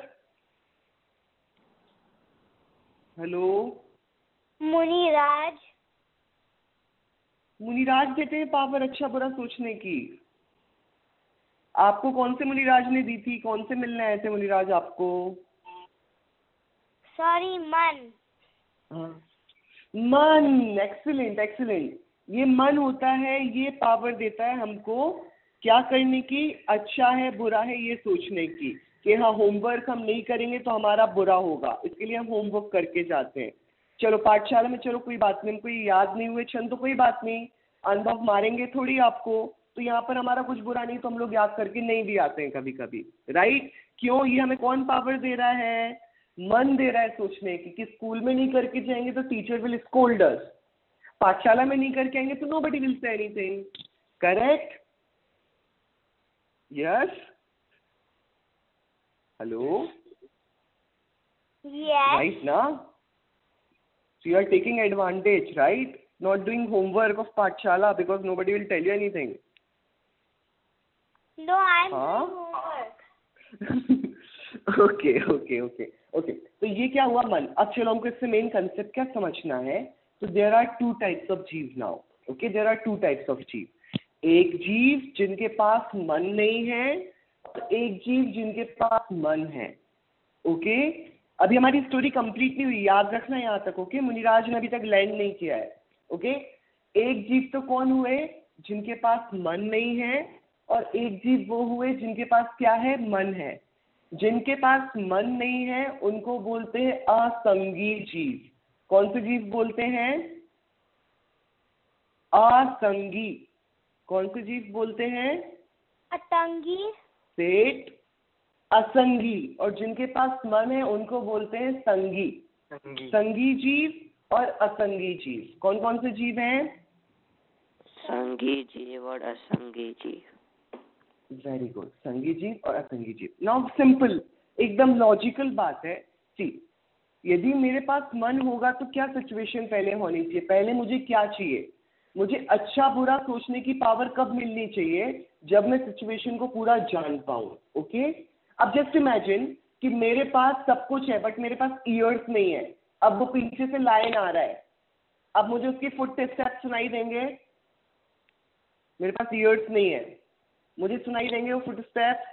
हेलो, मुनिराज. मुनिराज देते हैं पावर अच्छा बुरा सोचने की. आपको कौन से मुनिराज ने दी थी? कौन से मिलने आए थे मुनिराज आपको? सॉरी, मन. हाँ, मन. Excellent excellent. ये मन होता है, ये पावर देता है हमको क्या करने की? अच्छा है बुरा है ये सोचने की. कि हाँ, होमवर्क हम नहीं करेंगे तो हमारा बुरा होगा, इसके लिए हम होमवर्क करके जाते हैं. चलो पाठशाला में, चलो कोई बात नहीं, हमको ये याद नहीं हुए छंद तो कोई बात नहीं, अनुभव मारेंगे थोड़ी आपको, तो यहाँ पर हमारा कुछ बुरा नहीं तो हम लोग याद करके नहीं भी आते हैं कभी कभी. राइट? क्यों? ये हमें कौन पावर दे रहा है? मन दे रहा है सोचने की. कि स्कूल में नहीं करके जाएंगे तो टीचर विल स्कोल्ड अस, पाठशाला में नहीं करके आएंगे तो nobody will say anything. Correct? Yes. Hello. Yes. Right ना? So you are taking advantage, right? not doing homework of Pathshala because nobody will tell you anything. No, I'm हाँ? doing homework. Okay तो ये क्या हुआ मन. अब चलो हमको इससे मेन कंसेप्ट क्या समझना है. तो there are two types of जीव now. Okay, there are two types of जीव. एक जीव जिनके पास मन नहीं है और एक जीव जिनके पास मन है. ओके, अभी हमारी स्टोरी कंप्लीट नहीं हुई, याद रखना यहाँ तक. ओके, मुनिराज ने अभी तक लैंड नहीं किया है. ओके, एक जीव तो कौन हुए जिनके पास मन नहीं है और एक जीव वो हुए जिनके पास क्या है, मन है. जिनके पास मन नहीं है उनको बोलते हैं असंगी जीव. कौन से जीव बोलते हैं, असंगी. कौन से जीव बोलते हैं, अतंगी. सेठ, असंगी. और जिनके पास मन है उनको बोलते हैं संगी. संगी जीव और असंगी जीव. कौन कौन से जीव हैं, संगी जीव और असंगी जीव. वेरी गुड, संगी जीव और असंगी जीव. नाउ सिंपल, एकदम लॉजिकल बात है. सी, यदि मेरे पास मन होगा तो क्या सिचुएशन पहले होनी चाहिए, पहले मुझे क्या चाहिए, मुझे अच्छा बुरा सोचने की पावर कब मिलनी चाहिए, जब मैं सिचुएशन को पूरा जान पाऊं. ओके, अब जस्ट इमेजिन कि मेरे पास सब कुछ है बट मेरे पास ईयर्स नहीं है. अब वो पीछे से लायन आ रहा है, अब मुझे उसके फुट स्टेप्स सुनाई देंगे. मेरे पास ईयर्स नहीं है, मुझे सुनाई देंगे वो फुट स्टेप्स?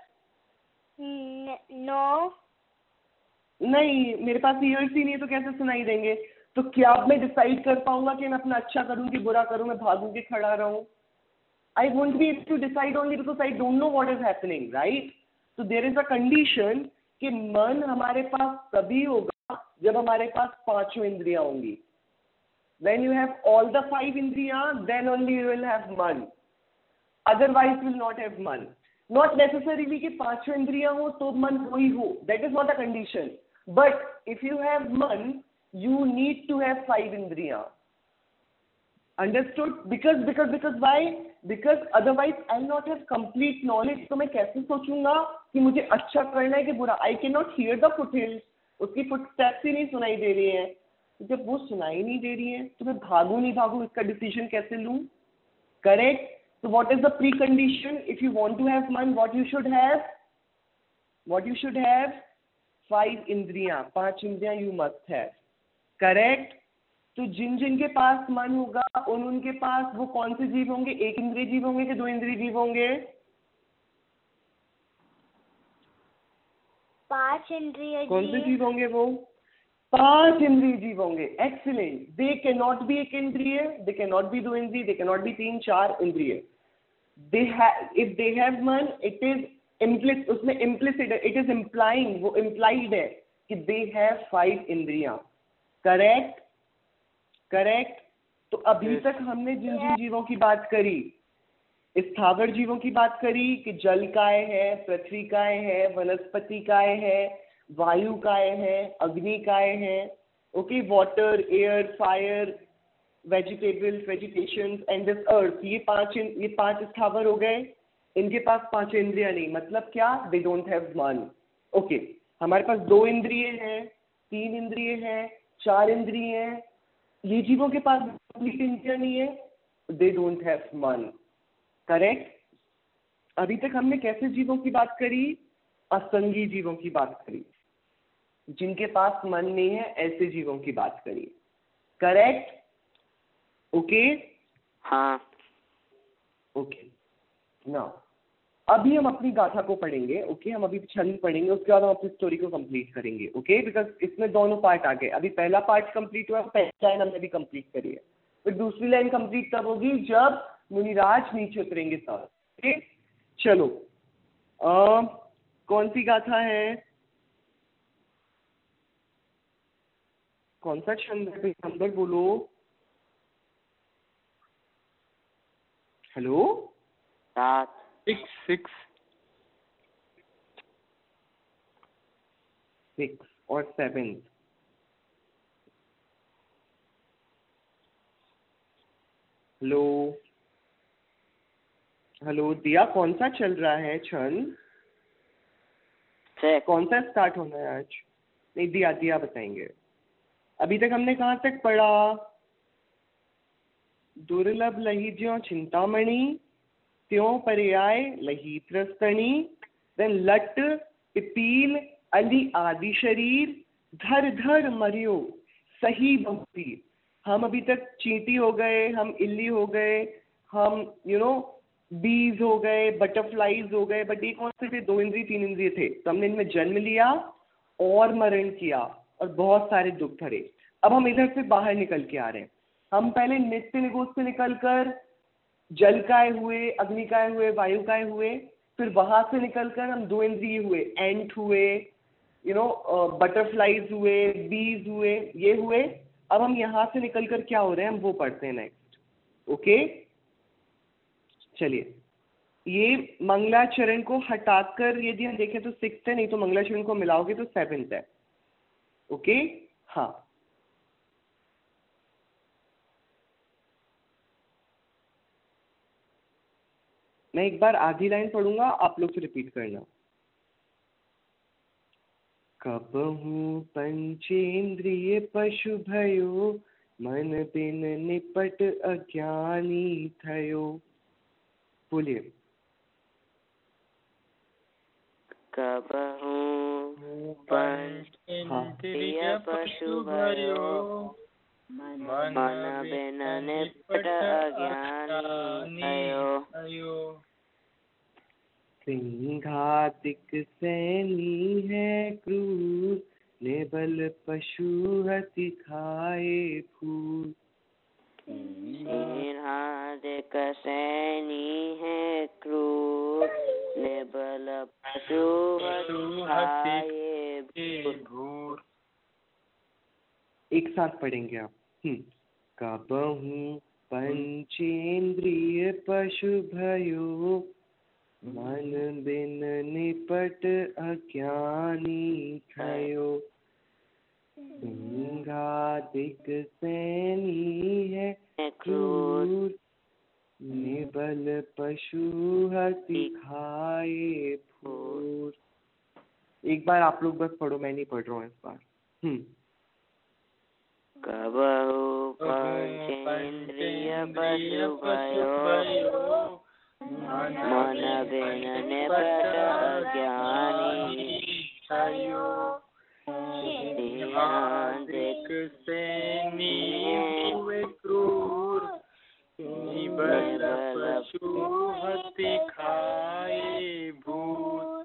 नो, नहीं, मेरे पास ईयर्स ही नहीं है तो कैसे सुनाई देंगे. तो क्या अब मैं डिसाइड कर पाऊंगा कि मैं अपना अच्छा करूं कि बुरा करूं, मैं भागूं कि खड़ा रहूं? I won't be able to decide only because I don't know what is happening, right. तो देयर इज अ कंडीशन कि मन हमारे पास तभी होगा जब हमारे पास पांचों इंद्रियां होंगी. When you have all the five indriya, then only you will have man. Otherwise will not have man. Not necessarily कि पांचों इंद्रियां हो तो मन हो ही हो. That is not a condition. But if you have man, you need to have five indriya. Understood? Because why? Because otherwise I'll not have complete knowledge. तो मैं कैसे सोचूंगा कि मुझे अच्छा करना है कि बुरा? I cannot hear the foothills. उसकी footsteps ही नहीं सुनाई दे रही है. जब वो सुनाई नहीं दे रही है तो मैं भागू नहीं भागू इसका डिसीजन कैसे लूं? Correct. So what is the precondition? If you want to have मन, what you should have? What you should have? Five इंद्रियां, पांच इंद्रियां you must have. Correct? तो जिनके पास मन होगा उनके पास वो कौन से जीव होंगे, एक इंद्रिय जीव होंगे कि दो इंद्रिय जीव होंगे? पांच इंद्रिय कौन से जीव होंगे वो? पांच इंद्रिय जीव होंगे. Excellent. They can not be एक इंद्रिय, दे कैन नॉट बी दो इंद्रिय, दे कैन नॉट बी तीन चार इंद्रिय. They have, if they have मन, इट इज इम्प्लिसिट, उसमें इम्प्लिसिट है, इट इज इम्प्लाइंग, वो इम्प्लाइड है कि दे हैव फाइव इंद्रियां. करेक्ट. करेक्ट. तो अभी तक हमने जिन जिन जीवों की बात करी, स्थावर जीवों की बात करी कि जल काय है, पृथ्वी काय है, वनस्पति काय है, वायु काय है, अग्नि काय है. Okay, water, air, fire, vegetables, vegetations and this earth. ये पांच स्थावर हो गए. इनके पास पांच इंद्रियां नहीं. मतलब क्या? दे डोंट हैव मन. ओके, हमारे पास दो इंद्रिय हैं, तीन इंद्रिय हैं, चार इंद्रिय हैं. ये जीवों के पास कंप्लीट इंद्रियां नहीं है. दे डोंट हैव मन. करेक्ट. अभी तक हमने कैसे जीवों की बात करी? असंगी जीवों की बात करी. जिनके पास मन नहीं है ऐसे जीवों की बात करी. करेक्ट. ओके. हाँ. ओके. नाउ अभी हम अपनी गाथा को पढ़ेंगे. ओके, हम अभी छंद पढ़ेंगे, उसके बाद हम अपनी स्टोरी को कंप्लीट करेंगे. ओके, बिकॉज इसमें दोनों पार्ट आ गए. अभी पहला पार्ट कंप्लीट हुआ, पहली लाइन हमने भी कंप्लीट करी है. फिर दूसरी लाइन कंप्लीट तब होगी जब मुनिराज नीचे उतरेंगे सर. ओके, चलो. कौन सी गाथा है, कौन सा छंद है? नंबर बोलो. हेलो. 7. 6 और 7. हेलो. हेलो दिया, कौन सा चल रहा है छंद? 6. कौन सा स्टार्ट होना है आज? नहीं, दिया बताएंगे. अभी तक हमने कहाँ तक पढ़ा? दुर्लभ लही ज्यों चिंतामणि, त्यों पर्याय लही त्रस्तणी। देन लट पिपील अली आदि शरीर, धर धर मरियो सही बहुतीर। हम अभी तक चींटी हो गए, हम इल्ली हो गए, हम बीज हो गए, बटरफ्लाईज हो गए, बट ये कौन से थे? 2 इंद्रिय 3 इंद्रिय थे। तो हमने इनमें जन्म लिया और मरण किया और बहुत सारे दुख धरे। अब हम इधर से बाहर निकल के आ रहे हैं। हम पहले नित्य निगोद से निकलकर जल काय हुए, अग्नि काय हुए, वायु काय हुए, फिर वहां से निकलकर हम 2 इंद्रिय हुए, एंट हुए, बटरफ्लाईज हुए, बीज हुए, ये हुए। अब हम यहाँ से निकलकर क्या हो रहे हैं, हम वो पढ़ते हैं नेक्स्ट। ओके, चलिए। ये मंगलाचरण को हटाकर यदि हम देखें तो 6th है, नहीं तो मंगलाचरण को मिलाओगे तो 7th है। ओके, हाँ। मैं एक बार आधी लाइन पढ़ूंगा, आप लोग से रिपीट करना। कबहू पंचेंद्रिय पशु भयो, मन बिन निपट अज्ञानी थयो। बोलिए। कबहू पंचेंद्रिय पशु भयो, मन बिन निपट अज्ञानी थयो। सिंघातिक सैनी है क्रूर, नेबल पशु हति खाए फूल। सिंघातिक सैनी है क्रूर, नेबल पशु हति खाए फूल। एक साथ पढ़ेंगे आप। कबहू पंचेंद्रिय पशु भयो, मन बिन निपट अज्ञानी थयो। सिंघातिक सैनी है क्रूर, निबल पशु हति खाए फूल। एक बार आप लोग बस पढ़ो, मैं नहीं पढ़ रहा हूँ इस बार। कबहू पंचेंद्रिय पशु भयो, मन बिन निपट अज्ञानी थयो। सिंघातिक सैनी हुए क्रूर, निबल पशु हति खाए भूत।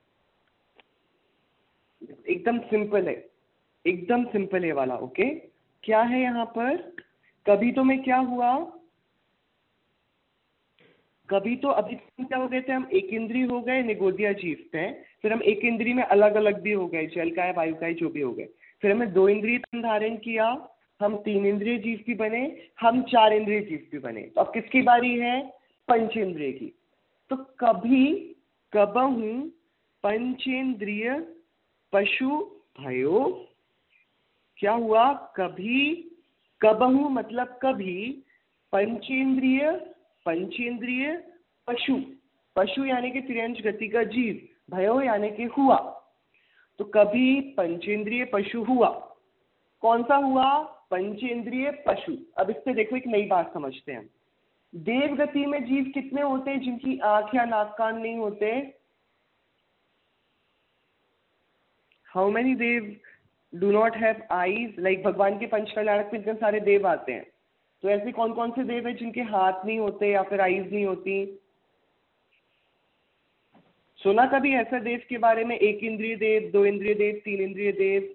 एकदम सिंपल है, एकदम सिंपल है वाला। ओके, क्या है यहाँ पर? कभी तो में क्या हुआ, कभी तो अभी क्या हो गए थे हम? एक इंद्रिय हो गए, निगोदिया जीव थे। फिर हम एक इंद्रिय में अलग अलग भी हो गए, जल का है, वायु का है, जो भी हो गए। फिर हमने 2 इंद्रिय धारण किया, हम 3 इंद्रिय जीव भी बने, हम 4 इंद्रिय जीव भी बने। तो अब किसकी बारी है? पंचेंद्रिय की। तो कभी कबहू पंचेंद्रिय पशु भयो, क्या हुआ? कभी, कबहू मतलब कभी, पंचेंद्रिय, पंचेंद्रिय पशु, पशु यानी कि तिर्यंश गति का जीव, भयो यानी कि हुआ। तो कभी पंचेंद्रिय पशु हुआ। कौन सा हुआ? पंचेंद्रिय पशु। अब इससे देखो एक नई बात समझते हैं। देव गति में जीव कितने होते हैं जिनकी आंख या नाक कान नहीं होते? हाउ मेनी देव do not have eyes? Like भगवान के पंचकल्याणक में इतने सारे देव आते हैं, तो ऐसे कौन कौन से देव हैं जिनके हाथ नहीं होते या फिर आईज नहीं होती? सुना कभी ऐसा देव के बारे में? 1 इंद्रिय देव, 2 इंद्रिय देव, 3 इंद्रिय देव?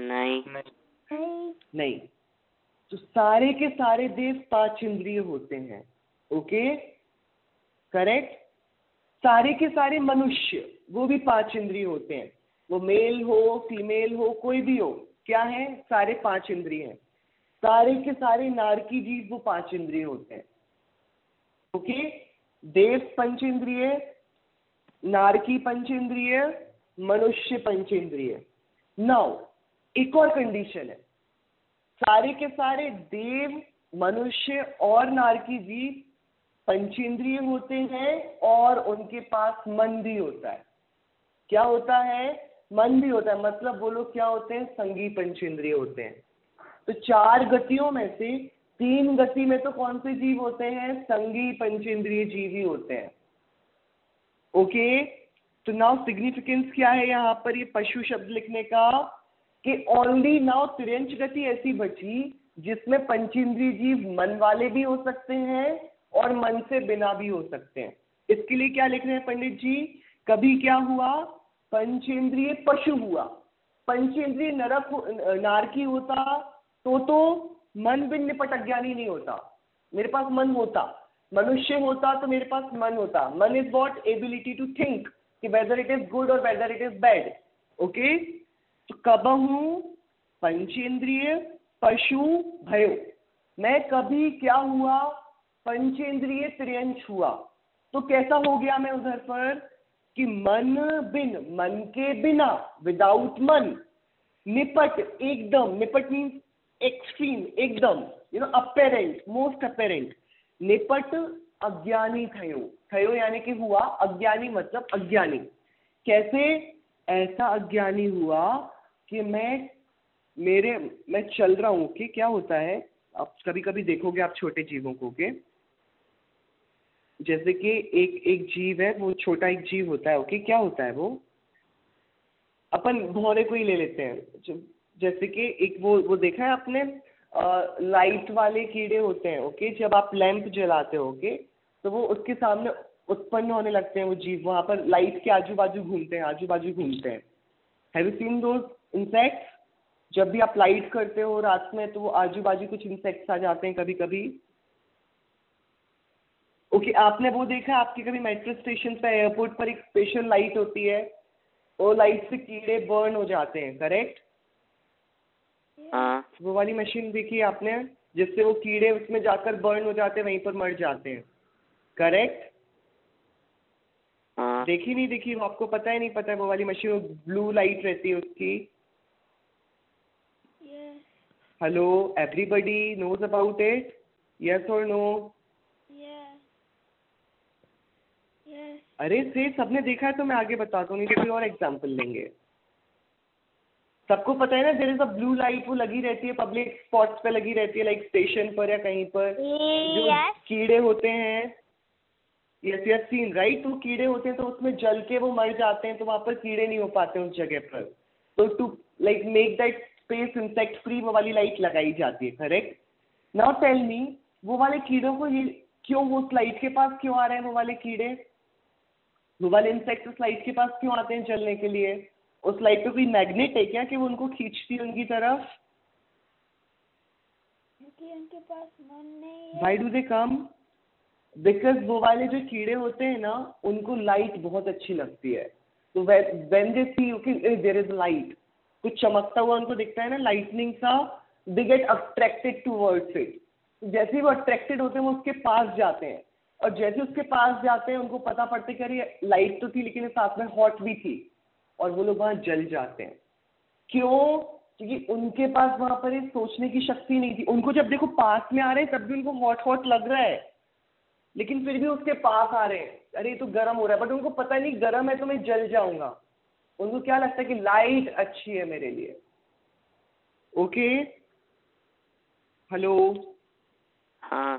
नहीं। तो सारे के सारे देव 5 इंद्रिय होते हैं। Okay, correct. सारे के सारे मनुष्य वो भी 5 इंद्रिय होते हैं, वो मेल हो फीमेल हो कोई भी हो, क्या है? सारे 5 इंद्रिय हैं। सारे के सारे नारकी जीव वो 5 इंद्रिय होते हैं। ओके, देव पंचेंद्रिय, नारकी पंचेंद्रिय, मनुष्य पंचेंद्रिय। नाउ एक और कंडीशन है, सारे के सारे देव, मनुष्य और नारकी जीव पंचेंद्रिय होते हैं और उनके पास मन भी होता है। क्या होता है? मन भी होता है। मतलब वो लोग क्या होते हैं? संगी पंचेंद्रिय होते हैं। तो 4 गतियों में से तीन गति में तो कौन से जीव होते हैं? संगी पंचेंद्रिय जीव ही होते हैं। ओके, तो नाउ सिग्निफिकेंस क्या है यहाँ पर ये पशु शब्द लिखने का? कि ओनली नाउ तिर्यंच गति ऐसी बची जिसमें पंचेंद्रिय जीव मन वाले भी हो सकते हैं और मन से बिना भी हो सकते हैं। इसके लिए क्या लिख रहे हैं पंडित जी? कभी क्या हुआ? पंचेंद्रिय पशु हुआ। पंचेंद्रिय नरक नारकी होता तो मन बिन निपट अज्ञानी नहीं होता। मेरे पास मन होता, मनुष्य होता तो मेरे पास मन होता। मन is what? Ability to think कि वेदर इट इज गुड और whether it is bad. Okay, तो कबहू पंचेंद्रिय पशु भयो। मैं कभी क्या हुआ? पंचेंद्रिय त्रियंश हुआ। तो कैसा हो गया मैं उधर पर? कि मन बिन, मन के बिना, विदाउट मन, निपट एकदम, निपट मीन्स एक्सट्रीम, एकदम, अपेरेंट, मोस्ट अपेरेंट, निपट अज्ञानी थयो। थयो यानी कि हुआ, अज्ञानी मतलब अज्ञानी। कैसे? ऐसा अज्ञानी हुआ कि मैं चल रहा हूं कि क्या होता है, आप कभी कभी देखोगे आप छोटे जीवों को के, जैसे कि एक जीव है, वो छोटा एक जीव होता है। ओके, क्या होता है वो? अपन भौरे को ही ले लेते हैं। जैसे कि एक वो देखा है आपने, लाइट वाले कीड़े होते हैं। ओके, जब आप लैंप जलाते हो ओके, तो वो उसके सामने उत्पन्न होने लगते हैं वो जीव, वहां पर लाइट के आजू बाजू घूमते हैं। Have you seen those insects? जब भी आप लाइट करते हो रात में तो वो आजू बाजू कुछ इंसेक्ट्स आ जाते हैं कभी कभी। ओके, आपने वो देखा? आपके कभी मेट्रो स्टेशन पे, एयरपोर्ट पर एक स्पेशल लाइट होती है, वो लाइट से कीड़े बर्न हो जाते हैं, करेक्ट? हाँ। वो वाली मशीन देखी है आपने, जिससे वो कीड़े उसमें जाकर बर्न हो जाते हैं, वहीं पर मर जाते हैं, करेक्ट? हाँ। देखी नहीं देखी? वो आपको पता है नहीं पता है? वो वाली मशीन, ब्लू लाइट रहती है उसकी। Hello, everybody knows about it? Yes और नो? अरे से सबने देखा है तो मैं आगे बताता हूँ, नहीं तो कोई और एग्जाम्पल लेंगे। सबको पता है ना, there is a blue light, वो लगी रहती है पब्लिक स्पॉट्स पे, लगी रहती है, लाइक स्टेशन पर या कहीं पर। जो कीड़े होते हैं, यस यस सीन राइट, तो कीड़े होते हैं तो उसमें जल के वो मर जाते हैं, तो वहां पर कीड़े नहीं हो पाते उस जगह पर। तो to like make that space insect free वो वाली लाइट लगाई जाती है, करेक्ट? नाउ टेल मी, वो वाले कीड़ों को ये क्यों, वो उस लाइट के पास क्यों आ रहे हैं? वो वाले कीड़े, वो वाले इंसेक्ट उस लाइट के पास क्यों आते हैं जलने के लिए? उस लाइट पे कोई मैग्नेट है क्या कि वो उनको खींचती है उनकी तरफ? क्योंकि उनके पास मन नहीं है। Why do they come? Because वो वाले जो कीड़े होते हैं ना, उनको लाइट बहुत अच्छी लगती है। तो when they see okay there is light, कुछ चमकता हुआ उनको दिखता है ना, लाइटनिंग सा, they get attracted towards it। जैसे ही वो अट्रैक्टेड होते हैं वो उसके पास जाते हैं, और जैसे उसके पास जाते हैं उनको पता पड़ता है कि अरे लाइट तो थी लेकिन साथ में हॉट भी थी, और वो लोग वहां जल जाते हैं। क्यों? क्योंकि उनके पास वहां पर एक सोचने की शक्ति नहीं थी। उनको जब देखो पास में आ रहे हैं तब भी उनको हॉट हॉट लग रहा है, लेकिन फिर भी उसके पास आ रहे हैं, अरे ये तो गर्म हो रहा है, बट उनको पता नहीं गर्म है तो मैं जल जाऊंगा। उनको क्या लगता है कि लाइट अच्छी है मेरे लिए। ओके, हेलो, हाँ।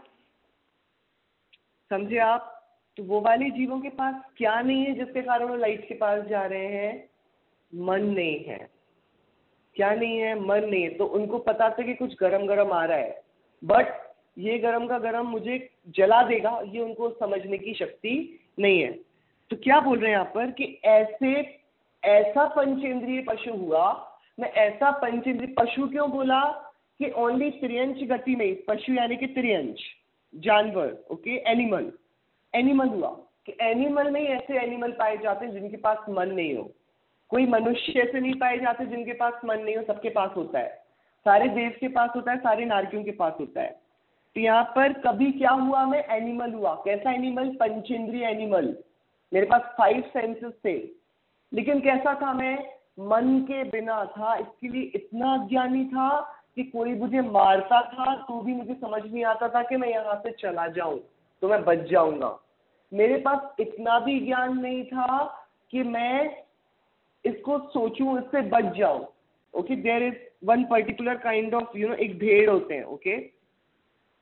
समझे आप? तो वो वाले जीवों के पास क्या नहीं है जिसके कारण वो लाइट के पास जा रहे हैं? मन नहीं है। क्या नहीं है? मन नहीं है। तो उनको पता था कि कुछ गरम गरम आ रहा है, बट ये गरम का गरम मुझे जला देगा, ये उनको समझने की शक्ति नहीं है। तो क्या बोल रहे हैं यहाँ पर कि ऐसा पंचेंद्रिय पशु हुआ। मैं ऐसा पंचेंद्रिय पशु क्यों बोला? कि ओनली त्रियंच गति में, पशु यानी कि त्रियंच जानवर, ओके, एनिमल हुआ कि एनिमल में ही ऐसे एनिमल पाए जाते हैं जिनके पास मन नहीं हो। कोई मनुष्य ऐसे नहीं पाए जाते जिनके पास मन नहीं हो, सबके पास होता है, सारे देव के पास होता है, सारे नारकियों के पास होता है। तो यहाँ पर कभी क्या हुआ? मैं एनिमल हुआ। कैसा एनिमल? पंचेंद्रिय एनिमल। मेरे पास 5 सेंसेस थे, लेकिन कैसा था? मैं मन के बिना था, इसके लिए इतना अज्ञानी था कि कोई मुझे मारता था तो भी मुझे समझ नहीं आता था कि मैं यहाँ से चला जाऊं तो मैं बच जाऊंगा। मेरे पास इतना भी ज्ञान नहीं था कि मैं इसको सोचूं, इससे बच जाऊं। Okay, there is one particular kind of एक भेड़ होते हैं, ओके,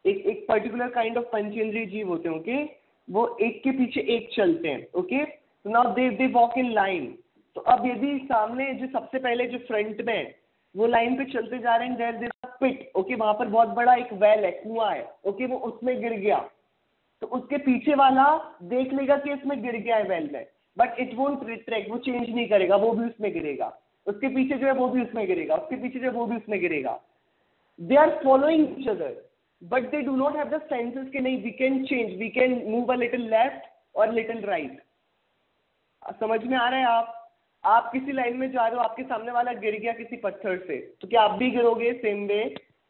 एक एक पर्टिकुलर काइंड ऑफ पंचेंद्रिय जीव होते हैं, ओके, वो एक के पीछे एक चलते हैं, ओके, तो now they walk in line. तो अब यदि सामने जो सबसे पहले जो फ्रंट में है, वो लाइन पे चलते जा रहे हैं, there is a pit, okay, वहां पर बहुत बड़ा एक वेल है, कुआं है, ओके, वो उसमें गिर गया, तो उसके पीछे वाला देख लेगा कि इसमें गिर गया है वेल में, बट इट वोंट रिट्रैक्ट, वो चेंज नहीं करेगा, वो भी उसमें गिरेगा, उसके पीछे जो है वो भी उसमें गिरेगा, उसके पीछे जो है वो भी उसमें गिरेगा। They are following each other, but they do not have the senses कि नहीं we can change, we can move a little left और लिटिल राइट। समझ में आ रहा है? आप किसी लाइन में जा रहे हो, आपके सामने वाला गिर गया किसी पत्थर से, तो क्या आप भी गिरोगे सेम वे?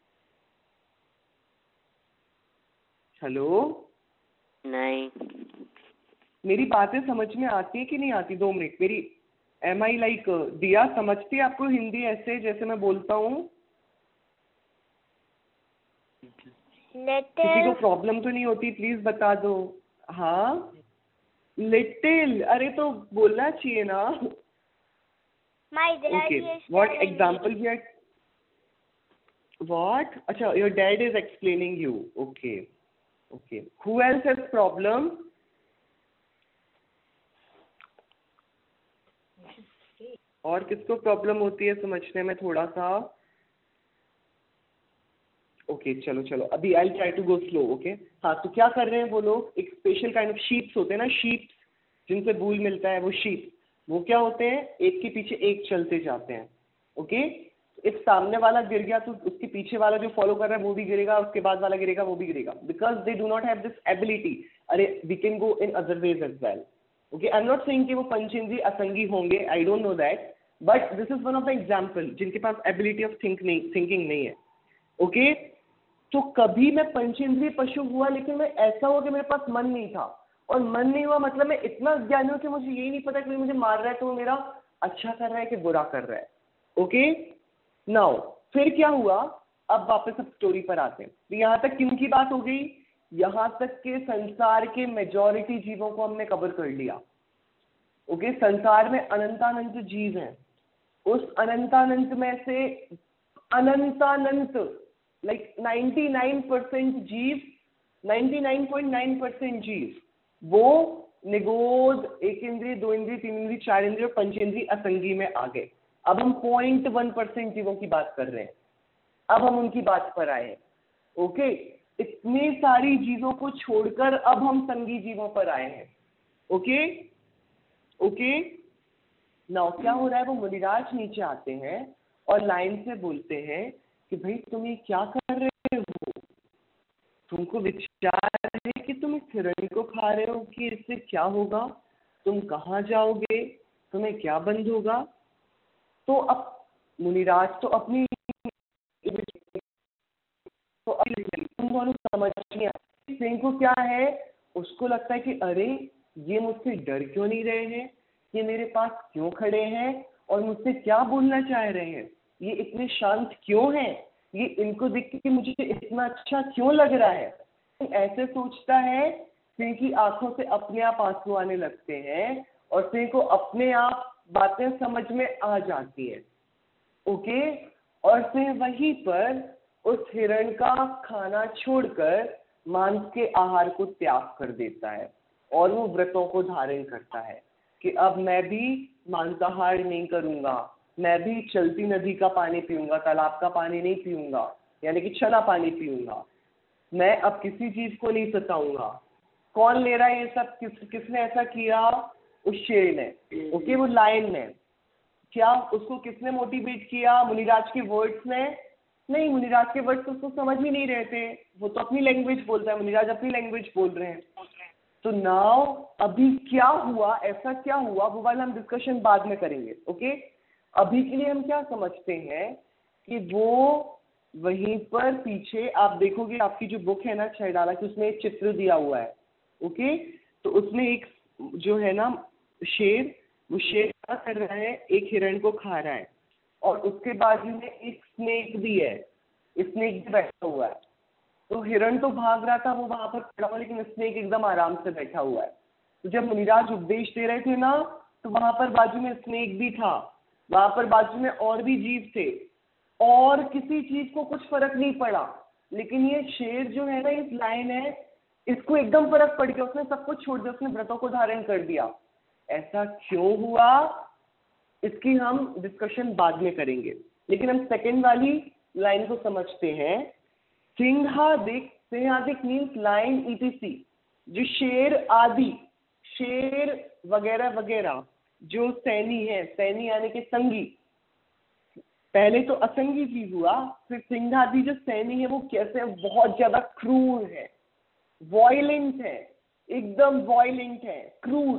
हेलो, नहीं। मेरी बातें समझ में आती है कि नहीं आती? 2 मिनट, मेरी एम आई लाइक दिया समझती है आपको हिंदी ऐसे जैसे मैं बोलता हूँ? किसी को प्रॉब्लम तो नहीं होती? प्लीज बता दो। हाँ, लिटिल, अरे तो बोलना चाहिए ना। My dad Okay, is what telling example me. we are? What? Acha, your dad is explaining you. Okay, okay. Who else has problem? और किसको प्रॉब्लम होती है समझने में थोड़ा सा? ओके, चलो चलो, अभी I try to go slow, okay. हाँ, तो क्या कर रहे हैं वो लोग? एक स्पेशल काइंड ऑफ शीप्स होते हैं ना, शीप्स जिनसे वूल मिलता है, वो शीप, वो क्या होते हैं, एक के पीछे एक चलते जाते हैं, ओके। एक सामने वाला गिर गया तो उसके पीछे वाला जो फॉलो कर रहा है वो भी गिरेगा, उसके बाद वाला गिरेगा, वो भी गिरेगा, because they do not have this ability. अरे we can go in other ways as well, okay. I am not saying कि वो पंचेंद्रिय असंगी होंगे, I don't know that, but this is one of the example जिनके पास ability of thinking नहीं है, ओके। तो कभी मैं पंचेंद्रिय पशु हुआ, लेकिन मैं ऐसा हुआ कि मेरे पास मन नहीं था, और मन नहीं हुआ मतलब मैं इतना ज्ञानी हूं कि मुझे यही नहीं पता कि मुझे मार रहा है तो वो मेरा अच्छा कर रहा है कि बुरा कर रहा है, ओके। नाउ फिर क्या हुआ? अब वापस अब स्टोरी पर आते हैं। तो यहाँ तक किन की बात हो गई? यहाँ तक के संसार के मेजॉरिटी जीवों को हमने कवर कर लिया, ओके। संसार में अनंतानंत जीव हैं, उस अनंतानंत में से अनंतानंत लाइक 99% जीव, 99.9% जीव वो निगोद, एक इंद्रिय, 2 इंद्रिय, 3 इंद्रिय, 4 इंद्रिय और पंचेंद्रिय असंगी में आ गए। अब हम 0.1% जीवों की बात कर रहे हैं, अब हम उनकी बात पर आए हैं, ओके। इतनी सारी चीजों को छोड़कर अब हम संगी जीवों पर आए हैं, ओके ओके। नाउ क्या हो रहा है? वो मुनिराज नीचे आते हैं और लाइन से बोलते हैं कि भाई तुम ये क्या कर रहे हो? तुमको विचार है कि तुम इस हिरण को खा रहे हो कि इससे क्या होगा? तुम कहाँ जाओगे? तुम्हें क्या बंद होगा? तो अब मुनिराज तो अपनी तुम दोनों समझ नहीं आती, सिंह को क्या है, उसको लगता है कि अरे ये मुझसे डर क्यों नहीं रहे हैं, ये मेरे पास क्यों खड़े हैं और मुझसे क्या बोलना चाह रहे हैं, ये इतने शांत क्यों हैं, ये इनको देख के मुझे इतना अच्छा क्यों लग रहा है। ऐसे सोचता है, सिंह की आंखों से अपने आप आंसू आने लगते हैं और सिंह को अपने आप बातें समझ में आ जाती है, ओके। और फिर वहीं पर उस हिरण का खाना छोड़कर मांस के आहार को त्याग कर देता है और वो व्रतों को धारण करता है कि अब मैं भी मांसाहार नहीं करूंगा, मैं भी चलती नदी का पानी पीऊंगा, तालाब का पानी नहीं पीऊंगा, यानी कि छना पानी पीऊंगा, मैं अब किसी चीज को नहीं सताऊंगा। कौन ले रहा है ये सब? किसने ऐसा किया? उस शेर ने, ओके, वो लायन ने। क्या उसको किसने मोटिवेट किया? मुनिराज के वर्ड्स ने? नहीं, मुनिराज के वर्ड्स उसको समझ ही नहीं रहे थे, वो तो अपनी लैंग्वेज बोलता है, मुनिराज अपनी लैंग्वेज बोल रहे हैं। तो नाउ अभी क्या हुआ, ऐसा क्या हुआ, वो वाला हम डिस्कशन बाद में करेंगे, ओके। अभी के लिए हम क्या समझते हैं कि वो वहीं पर पीछे आप देखोगे, आपकी जो बुक है ना छैडाला की, उसमें एक चित्र दिया हुआ है, ओके। तो उसमें एक जो है ना शेर, वो शेर क्या कर रहा है, एक हिरण को खा रहा है और उसके बाजू में एक स्नेक भी है, स्नेक भी बैठा हुआ है। तो हिरण तो भाग रहा था, वो वहां पर खड़ा हुआ, लेकिन स्नेक एकदम आराम से बैठा हुआ है। तो जब मुनिराज उपदेश दे रहे थे ना, तो वहां पर बाजू में स्नेक भी था, वहां पर बाजू में और भी जीव थे, और किसी चीज को कुछ फर्क नहीं पड़ा। लेकिन ये शेर जो है ना, इस लाइन है, इसको एकदम फर्क पड़ गया, उसने सब कुछ छोड़ दिया, उसने व्रतों को धारण कर दिया। ऐसा क्यों हुआ, इसकी हम डिस्कशन बाद में करेंगे, लेकिन हम सेकंड वाली लाइन को समझते हैं। सिंहादिक, सिंहादिक मीन्स लाइन ईटीसी, जो शेर आदि, शेर वगैरह वगैरह जो सैनी है, सैनी यानी कि संगी, पहले तो असंगी जीव हुआ, फिर सिंहादि जो सैनी है वो कैसे, बहुत ज्यादा क्रूर है, वॉयलेंट है, एकदम वॉयलेंट है, क्रूर,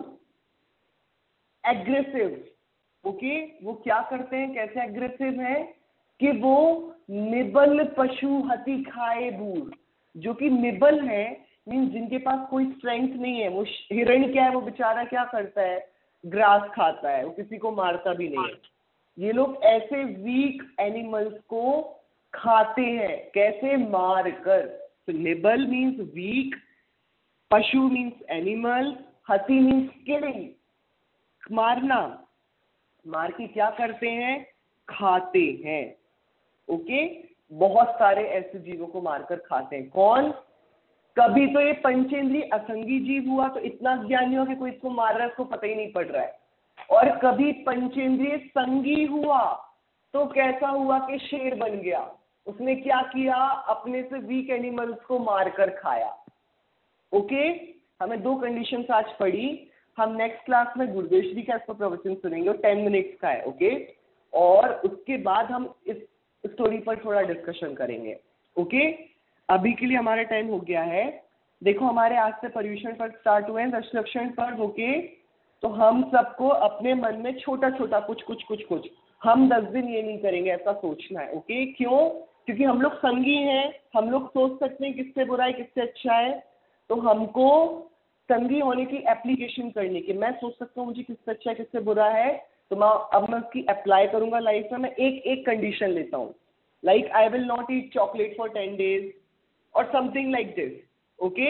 एग्रेसिव। ओके, वो क्या करते हैं, कैसे एग्रेसिव है कि वो निबल पशु हति खाए बूढ़, जो कि निबल है मीन्स जिनके पास कोई स्ट्रेंथ नहीं है। वो हिरण क्या है, वो बेचारा क्या करता है, ग्रास खाता है, वो किसी को मारता भी नहीं है। ये लोग ऐसे वीक एनिमल्स को खाते हैं, कैसे, मार कर। तो निबल मीन्स वीक, पशु मीन्स एनिमल, हति मीन्स किलिंग, मारना, मार के क्या करते हैं, खाते हैं। ओके, बहुत सारे ऐसे जीवों को मारकर खाते हैं। कौन, कभी तो ये पंचेंद्रिय असंगी जीव हुआ तो इतना ज्ञानी हुआ कि कोई इसको मार रहा है, इसको पता ही नहीं पड़ रहा है, और कभी पंचेंद्रिय संगी हुआ तो कैसा हुआ कि शेर बन गया। उसने क्या किया, अपने से वीक एनिमल्स को मारकर खाया। ओके, हमें 2 कंडीशंस आज पढ़ी। हम नेक्स्ट क्लास में गुरुदेव श्री का इसका प्रवचन सुनेंगे, 10 मिनट्स का है। ओके, और उसके बाद हम इस स्टोरी पर थोड़ा डिस्कशन करेंगे। ओके, अभी के लिए हमारा टाइम हो गया है। देखो, हमारे आज से पर्यूषण पर स्टार्ट हुए हैं, दशलक्षण पर। ओके, तो हम सबको अपने मन में छोटा छोटा कुछ, हम 10 दिन ये नहीं करेंगे, ऐसा सोचना है। ओके, क्यों, क्योंकि हम लोग संगी हैं, हम लोग सोच सकते हैं किससे बुरा है किससे अच्छा है, तो हमको संगी होने की एप्लीकेशन करने की, मैं सोच सकता हूँ मुझे किससे अच्छा है किससे बुरा है, तो मैं उसकी अप्लाई करूंगा लाइफ में। मैं एक कंडीशन लेता हूँ, like I will not eat chocolate for 10 days और something like this. Okay,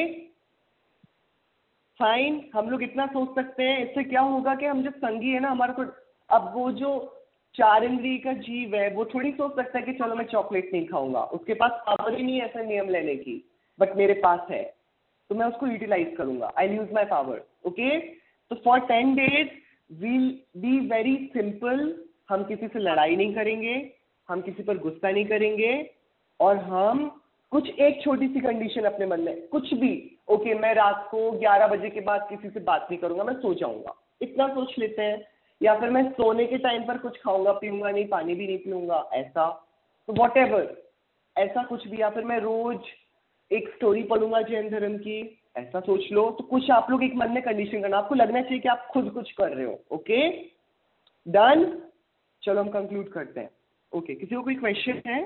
fine, हम लोग इतना सोच सकते हैं। इससे क्या होगा कि हम जब संगी है ना, हमारा तो, अब वो जो 4 इंद्रिय का जीव है वो थोड़ी सोच सकता है कि चलो मैं चॉकलेट नहीं खाऊंगा, उसके पास पावर ही नहीं है ऐसा नियम लेने की, बट मेरे पास है तो मैं उसको यूटिलाइज करूंगा, I use my power. Okay, तो for 10 days will be very simple, हम किसी से लड़ाई नहीं करेंगे, हम किसी पर गुस्सा नहीं करेंगे, और हम कुछ एक छोटी सी कंडीशन अपने मन में, कुछ भी, ओके, मैं रात को 11 बजे के बाद किसी से बात नहीं करूंगा, मैं सो जाऊंगा, इतना सोच लेते हैं। या फिर मैं सोने के टाइम पर कुछ खाऊंगा पीऊंगा नहीं, पानी भी नहीं पीऊंगा, ऐसा, तो वॉट एवर, ऐसा कुछ भी। या फिर मैं रोज एक स्टोरी पढ़ूंगा जैन धर्म की, ऐसा सोच लो। तो कुछ आप लोग एक मन में कंडीशन करना, आपको लगना चाहिए कि आप खुद कुछ कर रहे हो। ओके, डन, चलो हम कंक्लूड करते हैं। ओके, किसी को कोई क्वेश्चन है?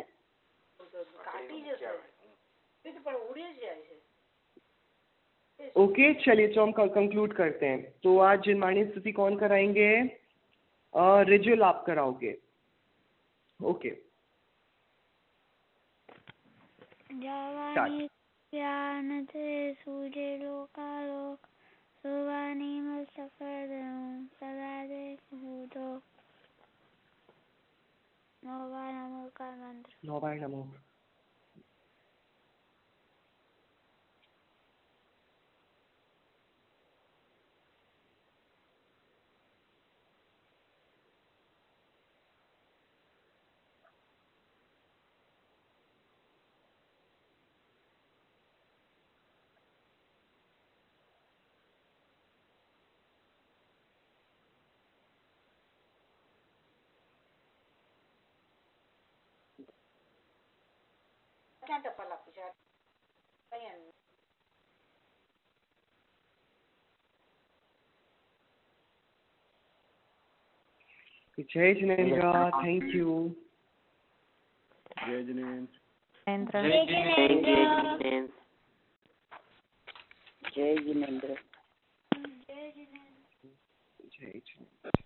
ओके, चलिए, तो हम कंक्लूड करते हैं। तो आज जिनमानी स्तुति कौन कराएंगे? रिजुअल आप कराओगे। ओके, जावानी ज्ञानते सूर्य लोकालोक सुवानी मस्तकरं सदा देखो नोवा नमो का मंत्र। नोवाय नमो। जय जिनेन्द्र, थैंक यू। जय जिनेन्द्र। जय जिनेन्द्र। जय जिनेन्द्र।